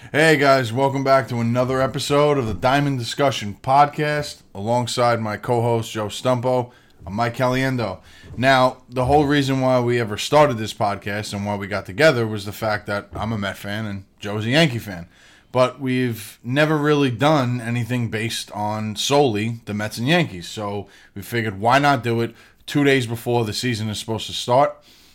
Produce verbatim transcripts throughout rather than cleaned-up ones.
Hey guys, welcome back to another episode of the Diamond Discussion Podcast. Alongside my co-host Joe Stumpo, I'm Mike Caliendo. Now, the whole reason why we ever started this podcast and why we got together was the fact that I'm a Met fan and Joe's a Yankee fan. But we've never really done anything based on solely the Mets and Yankees. So we figured, why not do it two days before the season is supposed to start?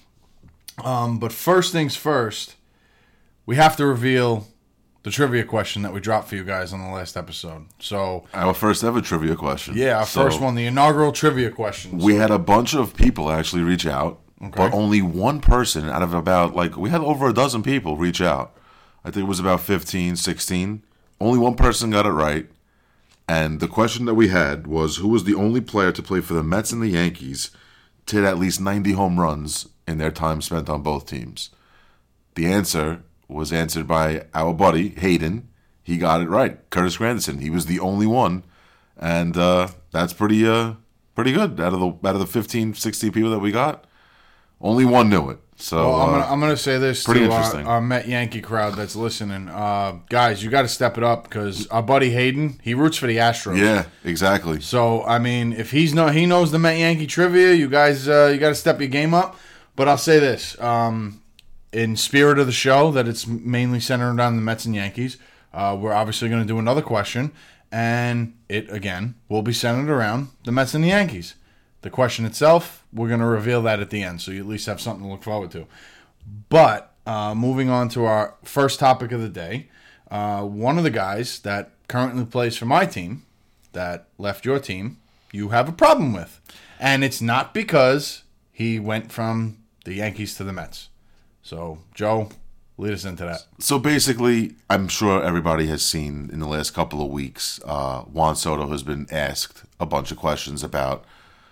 Um, but first things first, we have to reveal the trivia question that we dropped for you guys on the last episode. So our first ever trivia question. Yeah, our so first one, the inaugural trivia question. We so, had a bunch of people actually reach out, okay. but only one person out of about, like, we had over a dozen people reach out. I think it was about fifteen, sixteen. Only one person got it right. And the question that we had was, who was the only player to play for the Mets and the Yankees to hit at least ninety home runs in their time spent on both teams? The answer was answered by our buddy, Hayden. He got it right. Curtis Granderson. He was the only one. And uh, that's pretty uh, pretty good. Out of the out of the fifteen, sixteen people that we got, only one knew it. So well, I'm uh, gonna I'm gonna say this pretty to our, interesting. our Met Yankee crowd that's listening. Uh, guys, you got to step it up because our buddy Hayden, he roots for the Astros. Yeah, exactly. So I mean, if he's no he knows the Met Yankee trivia, you guys uh, you got to step your game up. But I'll say this. Um, In spirit of the show, that it's mainly centered on the Mets and Yankees, uh, we're obviously going to do another question, and it, again, will be centered around the Mets and the Yankees. The question itself, we're going to reveal that at the end, so you at least have something to look forward to. But, uh, moving on to our first topic of the day, uh, one of the guys that currently plays for my team, that left your team, you have a problem with. And it's not because he went from the Yankees to the Mets. So, Joe, lead us into that. So basically, I'm sure everybody has seen in the last couple of weeks, uh, Juan Soto has been asked a bunch of questions about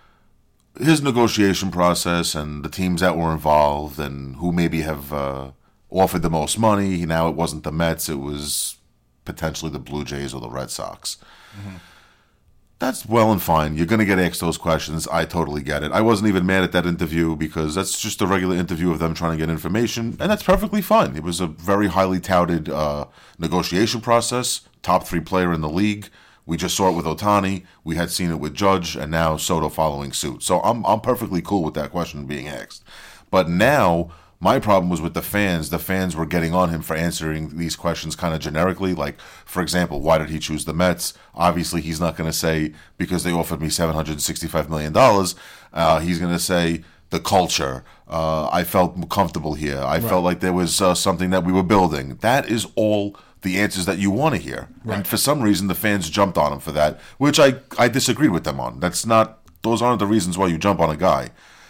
his negotiation process and the teams that were involved and who maybe have uh, offered the most money. Now it wasn't the Mets, it was potentially the Blue Jays or the Red Sox. Mm-hmm. That's well and fine. You're going to get asked those questions. I totally get it. I wasn't even mad at that interview because that's just a regular interview of them trying to get information, and that's perfectly fine. It was a very highly touted uh, negotiation process, top three player in the league. We just saw it with Ohtani. We had seen it with Judge, and now Soto following suit. So I'm I'm perfectly cool with that question being asked. But now my problem was with the fans. The fans were getting on him for answering these questions kind of generically. Like, for example, why did he choose the Mets? Obviously, he's not going to say, because they offered me seven hundred sixty-five million dollars. Uh, he's going to say, the culture. Uh, I felt comfortable here. I right. felt like there was uh, something that we were building. That is all the answers that you want to hear. Right. And for some reason, the fans jumped on him for that, which I, I disagreed with them on. That's not, those aren't the reasons why you jump on a guy.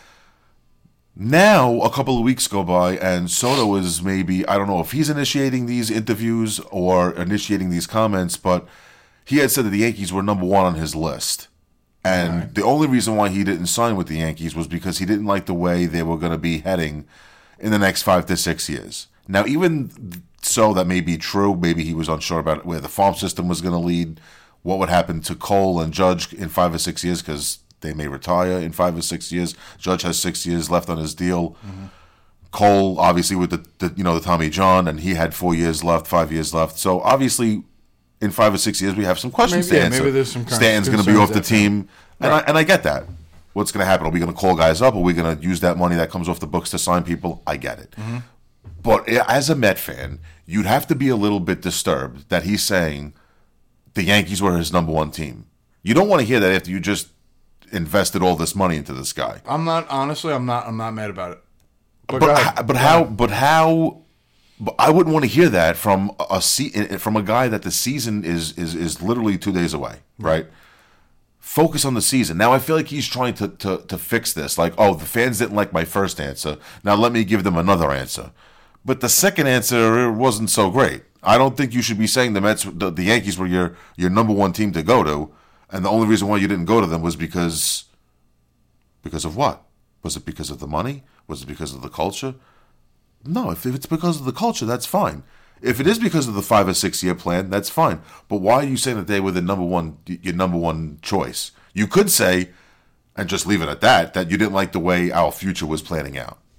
Now, a couple of weeks go by, and Soto is maybe, I don't know if he's initiating these interviews or initiating these comments, but he had said that the Yankees were number one on his list. And right. the only reason why he didn't sign with the Yankees was because he didn't like the way they were going to be heading in the next five to six years. Now, even so, that may be true. Maybe he was unsure about where the farm system was going to lead, what would happen to Cole and Judge in five or six years, because they may retire in five or six years. Judge has six years left on his deal. Mm-hmm. Cole, obviously, with the, the you know the Tommy John, and he had four years left, five years left. So obviously, in five or six years, we have some questions maybe, to yeah, answer. Maybe there's some Stanton's going to be off the team, and right. I, and I get that. What's going to happen? Are we going to call guys up? Are we going to use that money that comes off the books to sign people? I get it. Mm-hmm. But as a Met fan, you'd have to be a little bit disturbed that he's saying the Yankees were his number one team. You don't want to hear that after you just invested all this money into this guy. I'm not honestly. I'm not. I'm not mad about it. But but, but how? But how? But I wouldn't want to hear that from a from a guy that the season is is is literally two days away. Right. Focus on the season. Now I feel like he's trying to to to fix this. Like, oh, the fans didn't like my first answer. Now let me give them another answer. But the second answer wasn't so great. I don't think you should be saying the Mets, the, the Yankees were your your number one team to go to. And the only reason why you didn't go to them was because, because of what? Was it because of the money? Was it because of the culture? No, if, if it's because of the culture, that's fine. If it is because of the five or six year plan, that's fine. But why are you saying that they were the number one, your number one choice? You could say, and just leave it at that, that you didn't like the way our future was planning out.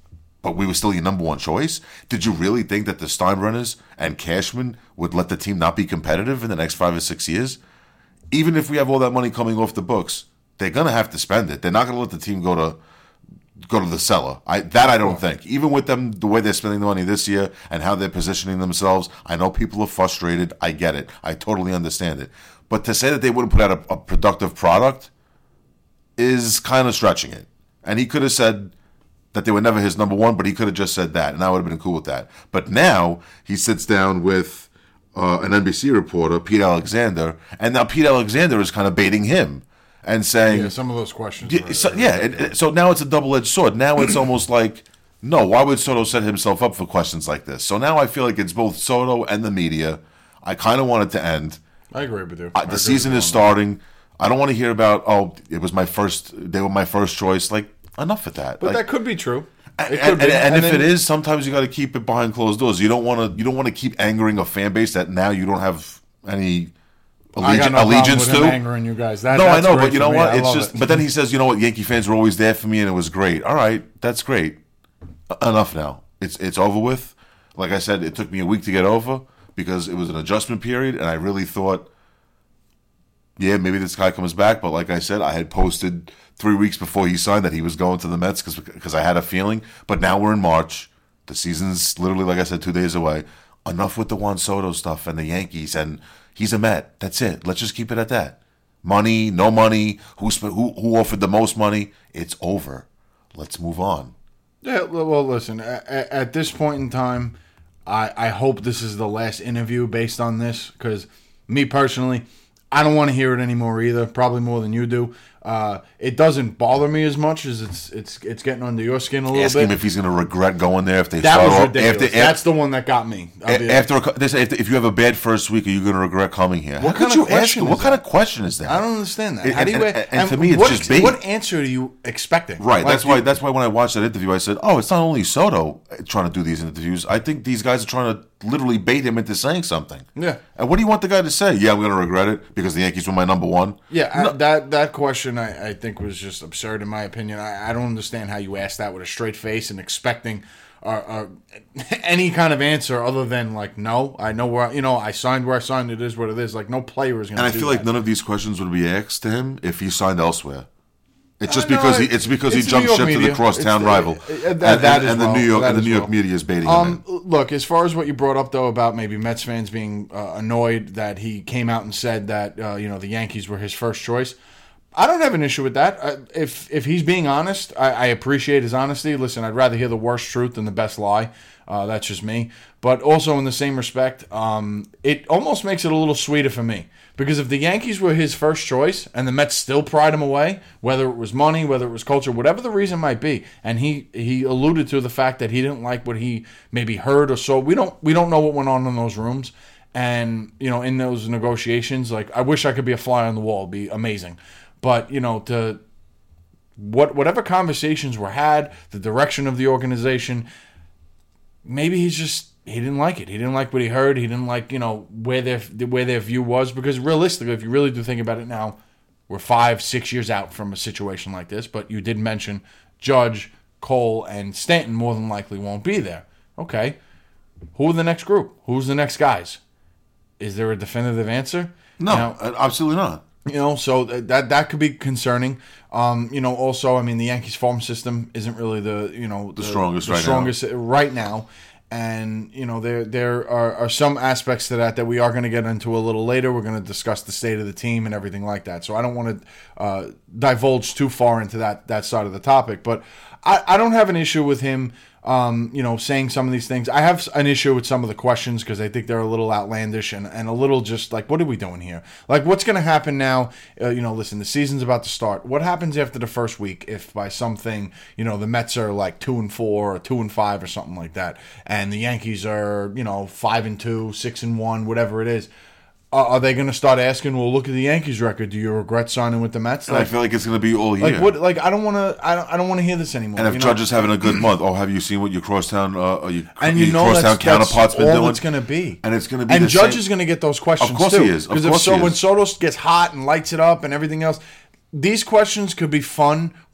but we were still your number one choice. Did you really think that the Steinbrenners and Cashman would let the team not be competitive in the next five or six years? Even if we have all that money coming off the books, they're gonna have to spend it. They're not gonna let the team go to go to the cellar. I that I don't think. Even with them, the way they're spending the money this year and how they're positioning themselves, I know people are frustrated. I get it. I totally understand it. But to say that they wouldn't put out a, a productive product is kind of stretching it. And he could have said that they were never his number one, but he could have just said that, and I would have been cool with that. But now he sits down with uh, an N B C reporter, Pete Alexander, and now Pete Alexander is kind of baiting him and saying, yeah, some of those questions. Yeah, were, so, yeah it, it, so now it's a double-edged sword. Now it's almost like, no, why would Soto set himself up for questions like this? So now I feel like it's both Soto and the media. I kind of want it to end. I agree with you. I, the season is starting. I don't want to hear about, oh, it was my first, they were my first choice. Like, enough with that. But like, that could be true. And, It could and, be. and And if then- it is, sometimes you got to keep it behind closed doors. You don't want to. You don't want to keep angering a fan base that now you don't have any I got allegi- no problem allegiance with to. him angering you guys. That, No, I that's know, great but you for know me. what? I It's love just. it. But then he says, you know what? Yankee fans were always there for me, and it was great. All right, that's great. E- Enough now. It's it's over with. Like I said, it took me a week to get over because it was an adjustment period, and I really thought, yeah, maybe this guy comes back. But like I said, I had posted three weeks before he signed that he was going to the Mets because because I had a feeling. But now we're in March. The season's literally, like I said, two days away. Enough with the Juan Soto stuff and the Yankees, and he's a Met. That's it. Let's just keep it at that. Money, no money. Who sp- who who offered the most money? It's over. Let's move on. Yeah, well, listen. At, at this point in time, I, I hope this is the last interview based on this because me personally, I don't want to hear it anymore either. Probably more than you do. Uh, it doesn't bother me as much as it's it's it's getting under your skin a little Ask bit. him if he's going to regret going there if they that start was off ridiculous. after, That's the one that got me. I'll be- after, after, they say if, if you have a bad first week, are you going to regret coming here? How What could kind you of question ask? is What kind that? of question is that? I don't understand that. And- How do you? and- and- and to and me, it's what, just bait. What answer are you expecting? Right. Like, that's why. you- That's why when I watched that interview, I said, "Oh, it's not only Soto trying to do these interviews. I think these guys are trying to literally bait him into saying something." Yeah. And what do you want the guy to say? Yeah, I'm going to regret it because the Yankees were my number one. Yeah, I, that that question I, I think was just absurd in my opinion. I, I don't understand how you ask that with a straight face and expecting uh, uh, any kind of answer other than like, no, I know where I, you know I signed where I signed. It is what it is. Like no player is going to. And I do feel that. like none of these questions would be asked to him if he signed elsewhere. It's just Uh, no, because he, it- it's because it's he the jumped New York ship to the media. crosstown It's the- rival, uh, that- and, that and, as and the well. New York That and the as New York well. media is baiting him. Um, in. look, as far as what you brought up though about maybe Mets fans being uh, annoyed that he came out and said that uh, you know the Yankees were his first choice. I don't have an issue with that. Uh, if if he's being honest, I, I appreciate his honesty. Listen, I'd rather hear the worst truth than the best lie. Uh, that's just me. But also in the same respect, um, it almost makes it a little sweeter for me. Because if the Yankees were his first choice and the Mets still pried him away, whether it was money, whether it was culture, whatever the reason might be, and he, he alluded to the fact that he didn't like what he maybe heard or saw. We don't we don't know what went on in those rooms. And, you know, in those negotiations, like I wish I could be a fly on the wall. It'd be amazing. But, you know, to what whatever conversations were had, the direction of the organization, maybe he's just he didn't like it. He didn't like what he heard. He didn't like, you know, where their where their view was. Because realistically, if you really do think about it now, we're five, six years out from a situation like this. But you did mention Judge, Cole, and Stanton more than likely won't be there. Okay. Who are the next group? Who's the next guys? Is there a definitive answer? No, Now, absolutely not. you know, so that that could be concerning. Um, you know, also, I mean, the Yankees farm system isn't really the you know the, strongest the right now. strongest right now, and you know there there are, are some aspects to that that we are going to get into a little later. We're going to discuss the state of the team and everything like that. So I don't want to uh, divulge too far into that that side of the topic, but I, I don't have an issue with him. Um, you know, saying some of these things. I have an issue with some of the questions because I think they're a little outlandish and, and a little just like, what are we doing here? Like, what's going to happen now? Uh, you know, listen, the season's about to start. What happens after the first week if by something, you know, the Mets are like two and four or two and five or something like that, and the Yankees are, you know, five and two, six and one, whatever it is? Uh, are they going to start asking? Well, look at the Yankees record. Do you regret signing with the Mets? And I feel like it's going to be all year. like what? Like I don't want to. I don't. I don't want to hear this anymore. And if you know? Judge is having a good month, oh, have you seen what your crosstown, uh, uh, your, And you your know crosstown that's, that's counterpart's been all doing? it's going to be. And it's going to be And the Judge same- is going to get those questions Of course too. he is. Of Because if course so, he when is. Soto gets hot and lights it up and everything else, these questions could be fun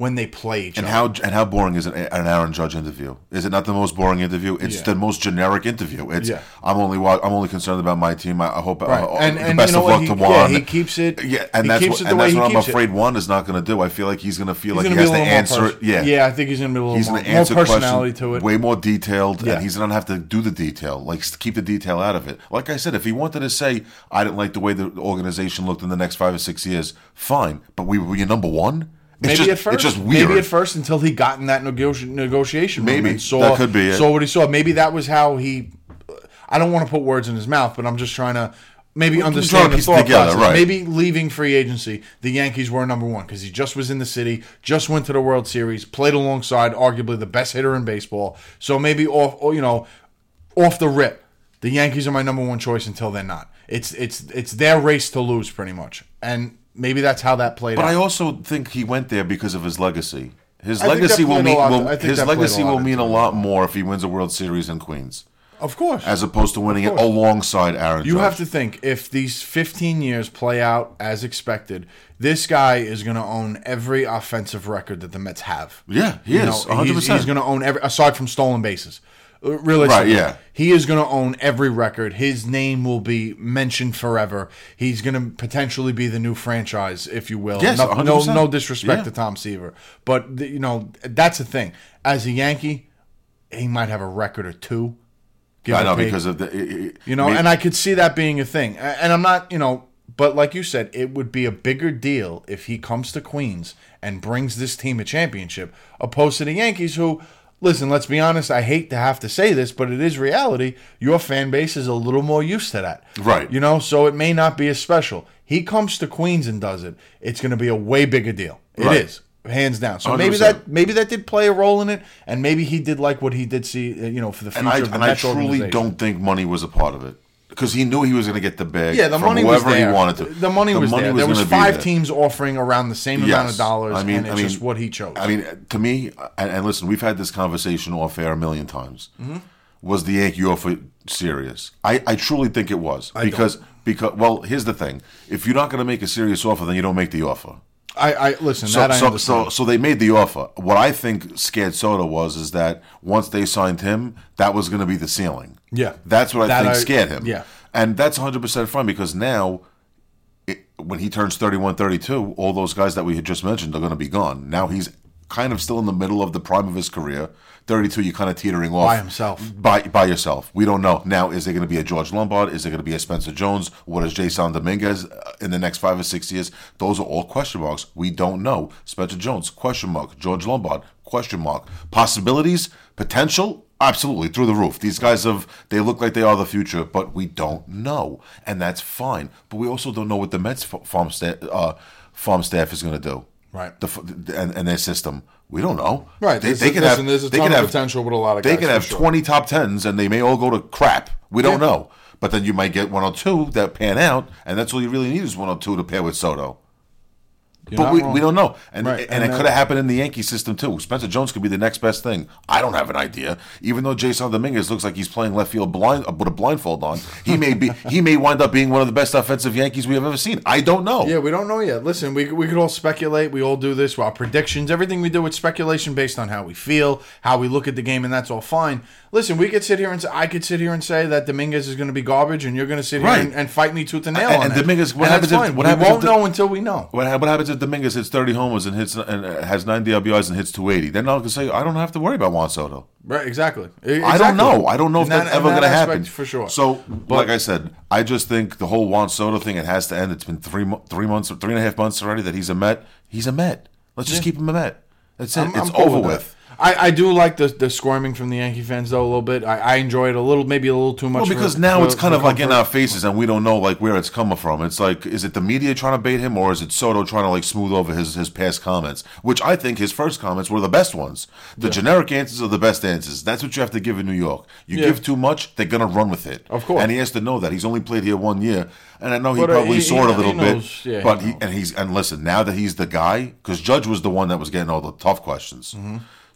when they play each And other. how and how boring is an, an Aaron Judge interview? Is it not the most boring interview? It's Yeah. the most generic interview. It's Yeah. I'm only wa- I'm only concerned about my team. I, I hope Right. uh, and, the and best you know of what? luck He, to yeah, Juan. he keeps it. Yeah, and he that's keeps what, it the and way that's he what I'm keeps afraid it. Juan is not going to do. I feel like he's going to feel He's like gonna he be has a to little answer more it. pers- Yeah, yeah. I think he's going to be a little he's more, going to more answer personality questions to it. way more detailed, Yeah. and he's going to have to do the detail, like s- keep the detail out of it. Like I said, if he wanted to say I didn't like the way the organization looked in the next five or six years, fine. But we were your number one. It's Maybe just, at first, it's just weird. maybe at first until he got in that negoti- negotiation room Maybe. and saw, That could be it. saw what he saw. Maybe that was how he. I don't want to put words in his mouth, but I'm just trying to maybe We're understand trying to the piece it thought together, process. right. Maybe leaving free agency, the Yankees were number one because he just was in the city, just went to the World Series, played alongside arguably the best hitter in baseball. So maybe off, or, you know, off the rip, the Yankees are my number one choice until they're not. It's it's it's their race to lose pretty much, and maybe that's how that played But out. I also think he went there because of his legacy. His I think legacy that will played a mean lot- will, I think his that played a legacy lot will into mean a it. lot more if he wins a World Series in Queens, Of course. as opposed to winning it course. alongside Aaron. You Judge. have to think, if these fifteen years play out as expected, this guy is going to own every offensive record that the Mets have. Yeah, he You is, know, one hundred he's, percent. he's going to own every, aside from stolen bases. Uh, Realistically, Right, yeah. he is going to own every record. His name will be mentioned forever. He's going to potentially be the new franchise, if you will. Yes, no, one hundred no, percent. no disrespect Yeah. to Tom Seaver, but the, you know that's the thing. As a Yankee, he might have a record or two. Give I or know take. because of the it- it- You know, me- and I could see that being a thing. A- And I'm not, you know, but like you said, it would be a bigger deal if he comes to Queens and brings this team a championship, opposed to the Yankees, who, listen, let's be honest, I hate to have to say this, but it is reality. Your fan base is a little more used to that. Right. You know, so it may not be as special. He comes to Queens and does it. It's going to be a way bigger deal. It Right. is. Hands down. So one hundred maybe percent. that maybe that did play a role in it, and maybe he did like what he did see, uh, you know, for the future and I, of the and I Mets truly organization. don't think money was a part of it because he knew he was going to get the bag. Yeah, the from money was whoever there. he wanted to. The money was there. There was gonna be five there. teams offering around the same amount of Yes. dollars, I mean- and it's I mean- just what he chose. I mean, to me, and, and listen, we've had this conversation off air a million times. Mm-hmm. Was the Yankee offer serious? I, I truly think it was I because because well, here's the thing: if you're not going to make a serious offer, then you don't make the offer. I, I listen. So, that I so, understand. so, so they made the offer. What I think scared Soto was is that once they signed him, that was going to be the ceiling. Yeah. That's what I That think I- scared him. yeah. And that's one hundred percent fine because now, it, when he turns thirty-one, thirty-two, all those guys that we had just mentioned are going to be gone. Now he's kind of still in the middle of the prime of his career. thirty-two, you're kind of teetering off. By himself. By, by yourself. We don't know. Now, is there going to be a George Lombard? Is there going to be a Spencer Jones? What is Jason Dominguez uh, in the next five or six years? Those are all question marks. We don't know. Spencer Jones, question mark. George Lombard, question mark. Possibilities, potential, absolutely through the roof. These guys have, they look like they are the future, but we don't know. And that's fine. But we also don't know what the Mets fa- farm, sta- uh, farm staff is going to do. Right. The, f- and, and their system. We don't know. Right. They, There's, they can listen, have, there's a they ton can of have potential with a lot of they guys. can for have sure. twenty top tens, and they may all go to crap. We don't Yeah. know. But then you might get one or two that pan out, and that's all you really need is one or two to pair with Soto. You're but not we, wrong. we don't know. And Right. and, And it then- could have happened in the Yankee system, too. Spencer Jones could be the next best thing. I don't have an idea. Even though Jason Dominguez looks like he's playing left field blind uh, with a blindfold on, he may be he may wind up being one of the best offensive Yankees we have ever seen. I don't know. Yeah, we don't know yet. Listen, we, we could all speculate. We all do this. Our predictions, everything we do, it's speculation based on how we feel, how we look at the game, and that's all fine. Listen, we could sit here and say, I could sit here and say that Dominguez is going to be garbage, and you're going to sit Right. here and, and fight me tooth and nail And- on and that. Dominguez- what and happens that's if- fine. what we happens if won't the- know until we know. What, ha- what happens if Dominguez hits thirty homers and hits and uh, has ninety R B Is and hits two eighty? Then I'll say I don't have to worry about Juan Soto. Right? Exactly. I don't know. I don't know In if that- that's in ever that going to aspect, happen for sure. So, like I said, I just think the whole Juan Soto thing, it has to end. It's been three mo- three months, three and a half months already that he's a Met. He's a Met. Let's just keep him a Met. That's it. I'm- it's I'm cool over with that. with. I, I do like the the squirming from the Yankee fans though a little bit. I, I enjoy it a little, maybe a little too much. Well, because for- now for- it's kind for of like in comfort. our faces, and we don't know like where it's coming from. It's like, is it the media trying to bait him, or is it Soto trying to like smooth over his, his past comments? Which I think his first comments were the best ones. The generic answers are the best answers. That's what you have to give in New York. You Yeah. give too much, they're gonna run with it. Of course. And he has to know that. He's only played here one year, and I know he But, uh, probably he- saw it a he- little he bit. knows. Yeah, he but he, knows. and he's and listen, now that he's the guy, because Judge was the one that was getting all the tough questions. Mm-hmm.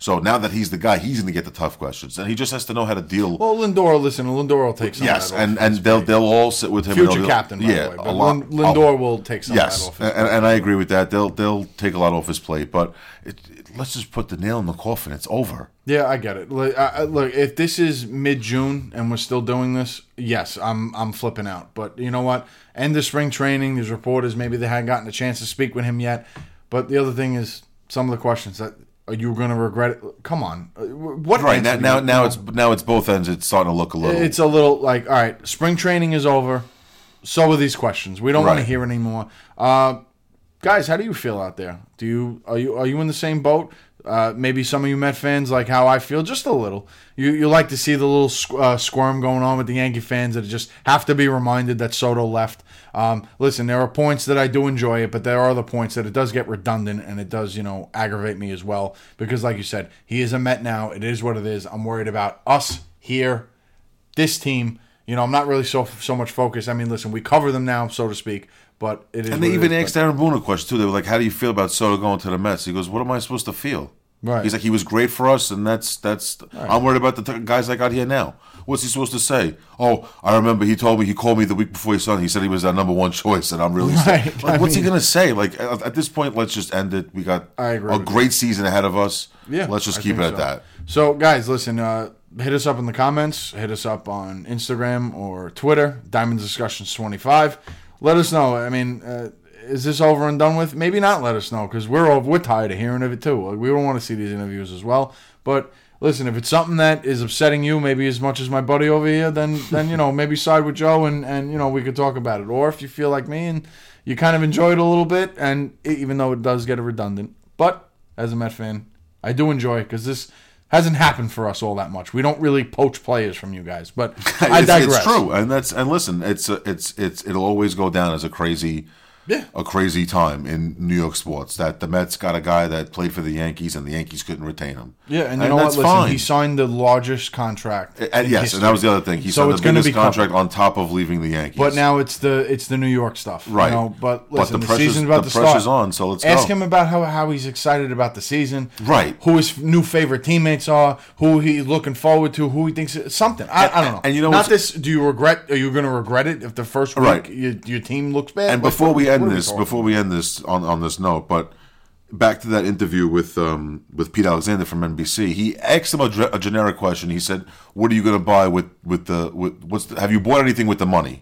So now that he's the guy, he's going to get the tough questions, and he just has to know how to deal. Well, Lindor, listen, Lindor will take some yes, of that and off and they'll they'll all sit with him. Future and captain, by yeah, the way. But a lot. Lindor oh, will take some yes, of that off. and, and I agree with that. They'll they'll take a lot off his plate, but it, it, let's just put the nail in the coffin. It's over. Yeah, I get it. Look, I, I- look, if this is mid-June and we're still doing this, yes, I'm I'm flipping out. But you know what? End of spring training. These reporters, maybe they hadn't gotten a chance to speak with him yet. But the other thing is, some of the questions that are you going to regret it? Come on, Uh, what? Right now, answer do now, you- now it's now it's both ends. It's starting to look a little. It's a little like, all right, spring training is over. So are these questions. We don't want to Right. hear anymore. Uh, guys, how do you feel out there? Do you are you are you in the same boat? Uh, maybe some of you Met fans like how I feel, just a little. You you like to see the little squ- uh, squirm going on with the Yankee fans that just have to be reminded that Soto left. Um, listen, there are points that I do enjoy it, but there are other points that it does get redundant and it does, you know, aggravate me as well. Because like you said, he is a Met now. It is what it is. I'm worried about us here, this team. You know, I'm not really so so much focused. I mean, listen, we cover them now, so to speak, but it is. And they what it even is, asked Aaron Boone a question too. They were like, "How do you feel about Soto going to the Mets?" He goes, "What am I supposed to feel?" Right. He's like, "He was great for us, and that's that's." Right. I'm worried about the t- guys I got here now. What's he supposed to say? Oh, I remember he told me he called me the week before he signed. He said he was our number one choice, and I'm really Right. like, I what's he mean- gonna say? Like at, at this point, let's just end it. We got I agree a with great season ahead of us. Yeah, let's just I keep it think at so. that. So, guys, listen, uh, hit us up in the comments. Hit us up on Instagram or Twitter, Diamond Discussions twenty-five. Let us know. I mean, uh, is this over and done with? Maybe not let us know because we're over, we're tired of hearing of it too. Like, we don't want to see these interviews as well. But listen, if it's something that is upsetting you, maybe as much as my buddy over here, then then you know maybe side with Joe and and you know we could talk about it. Or if you feel like me and you kind of enjoy it a little bit, and it, even though it does get redundant, but as a Met fan, I do enjoy it because this hasn't happened for us all that much. We don't really poach players from you guys, but I it's, digress. it's true, and that's and listen, it's a, it's it's it'll always go down as a crazy, Yeah. a crazy time in New York sports. That the Mets got a guy that played for the Yankees, and the Yankees couldn't retain him. Yeah, and you know what? that's Listen, fine. he signed the largest contract. And in yes, history. and that was the other thing. He So signed it's the gonna biggest be contract covered. on top of leaving the Yankees. But now it's the it's the New York stuff, Right. You know, but But listen, the the, pressure's- season's about the to pressure's start. on, so let's ask go. him about how, how he's excited about the season, Right. Who his new favorite teammates are, who he's looking forward to, who he thinks something. I, I don't know. and you know not what's- this. Do you regret? Are you going to regret it if the first week Right. your, your team looks bad? And What- before we what end are this, talking before we end this on, on this note, but back to that interview with um, with Pete Alexander from N B C, he asked him a, ge- a generic question. He said, "What are you going to buy with with the with what's the, have you bought anything with the money?"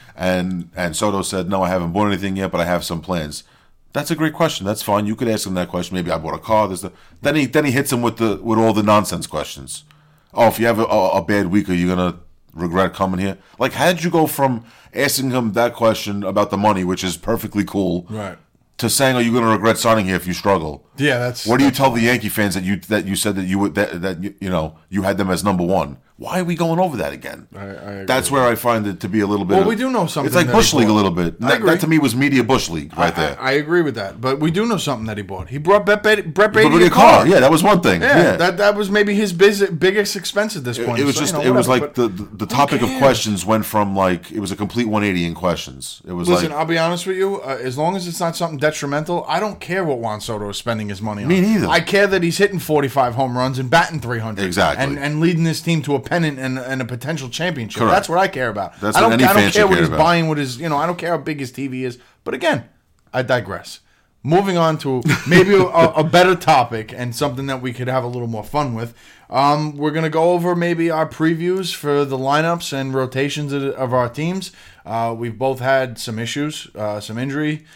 And and Soto said, "No, I haven't bought anything yet, but I have some plans." That's a great question. That's fine. You could ask him that question. Maybe I bought a car. There's the, then he then he hits him with the with all the nonsense questions. Oh, if you have a, a, a bad week, are you gonna regret coming here? Like, how did you go from asking him that question about the money, which is perfectly cool, Right. to saying, "Are you going to regret signing here if you struggle?" Yeah, that's. What do you tell the Yankee fans that you that you said that you would that, that you, you know you had them as number one? Why are we going over that again? I, I agree. That's where I find it to be a little bit. Well, of- we do know something It's like that Bush he League a bought. little bit. I That, agree. that to me was media Bush League right I, there. I agree with that, but we do know something that he bought. He brought Brett, Brett, Brett But Brady with a a car. car, yeah, that was one thing. Yeah, Yeah, that that was maybe his biz, biggest expense at this point. it was So, just you know, it was whatever, like but the the, the topic of cares? questions went from like it was a complete one eighty in questions. It was Listen, like I'll be honest with you. Uh, as long as it's not something detrimental, I don't care what Juan Soto is spending his money on. Me neither. I care that he's hitting forty-five home runs and batting three hundred. Exactly. And, and leading this team to a pennant and, and a potential championship. Correct. That's what I care about. That's I don't, what any I don't fan should care what care he's about. buying with his, you know, I don't care how big his T V is. But again, I digress. Moving on to maybe a, a better topic and something that we could have a little more fun with. Um, we're going to go over maybe our previews for the lineups and rotations of, of our teams. Uh, we've both had some issues, uh, some injury,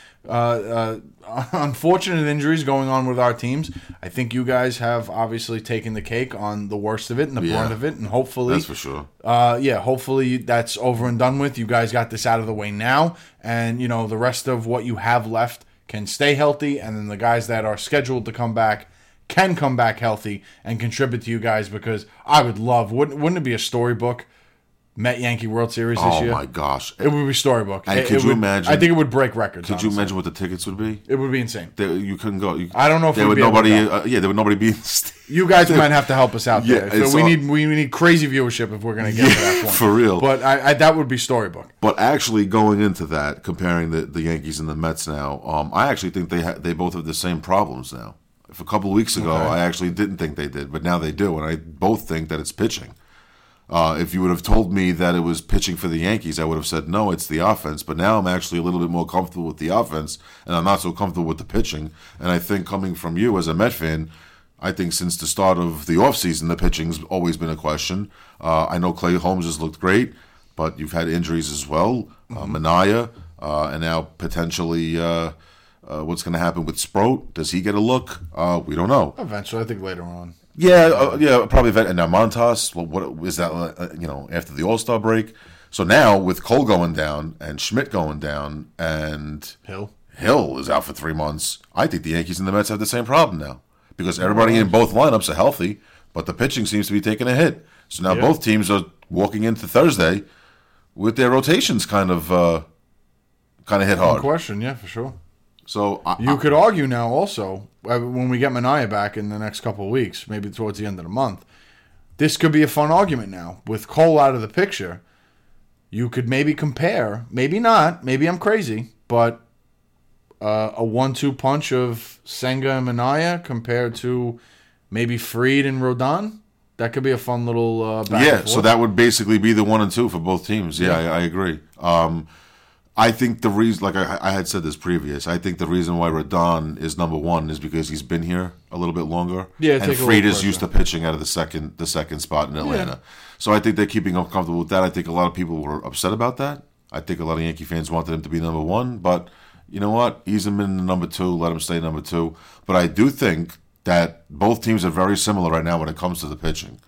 uh, uh, unfortunate injuries going on with our teams. I think you guys have obviously taken the cake on the worst of it and the Yeah. brunt of it, and hopefully that's for sure. uh, yeah, hopefully that's over and done with. You guys got this out of the way now, and you know the rest of what you have left can stay healthy, and then the guys that are scheduled to come back can come back healthy and contribute to you guys. Because I would love, wouldn't wouldn't it be a storybook? Met Yankee World Series this Oh year. my gosh! It would be storybook. And It- could it you would- imagine- I think it would break records. Could you honestly. imagine what the tickets would be? It would be insane. They, you couldn't go. You, I don't know if there we'd would be able to nobody. go. Uh, yeah, there would nobody be. In the st- You guys might have to help us out Yeah, there. If it's we all- need we need crazy viewership if we're going to get to that point. For real. But I, I, that would be storybook. But actually, going into that, comparing the, the Yankees and the Mets now, um, I actually think they ha- they both have the same problems now. If a couple of weeks ago, Okay. I actually didn't think they did, but now they do, and I both think that it's pitching. Uh, if you would have told me that it was pitching for the Yankees, I would have said, no, it's the offense. But now I'm actually a little bit more comfortable with the offense, and I'm not so comfortable with the pitching. And I think coming from you as a Met fan, I think since the start of the offseason, the pitching's always been a question. Uh, I know Clay Holmes has looked great, but you've had injuries as well. Uh, Minaya, uh, and now potentially uh, uh, what's going to happen with Sproat. Does he get a look? Uh, we don't know. Eventually, I think later on. Yeah, uh, yeah, probably. And now Montas, well, what is that? Uh, you know, after the All Star break. So now with Cole going down and Schmidt going down and Hill. Hill is out for three months. I think the Yankees and the Mets have the same problem now because everybody in both lineups are healthy, but the pitching seems to be taking a hit. So now Yeah. both teams are walking into Thursday with their rotations kind of uh, kind of hit No hard. question, yeah, for sure. So I, You could argue now also, uh, when we get Minaya back in the next couple of weeks, maybe towards the end of the month, this could be a fun argument now. With Cole out of the picture, you could maybe compare, maybe not, maybe I'm crazy, but uh, a one two punch of Senga and Minaya compared to maybe Fried and Rodon. That could be a fun little uh, back yeah, and so forth. that would basically be the one and two for both teams. Yeah, Yeah. I, I agree. Um, I think the reason, like I, I had said this previous, I think the reason why Rodon is number one is because he's been here a little bit longer. Yeah, and take a Fried little is used to pressure. pitching out of the second the second spot in Atlanta. Yeah. So I think they're keeping him comfortable with that. I think a lot of people were upset about that. I think a lot of Yankee fans wanted him to be number one, but you know what? Ease him in number two, let him stay number two. But I do think that both teams are very similar right now when it comes to the pitching.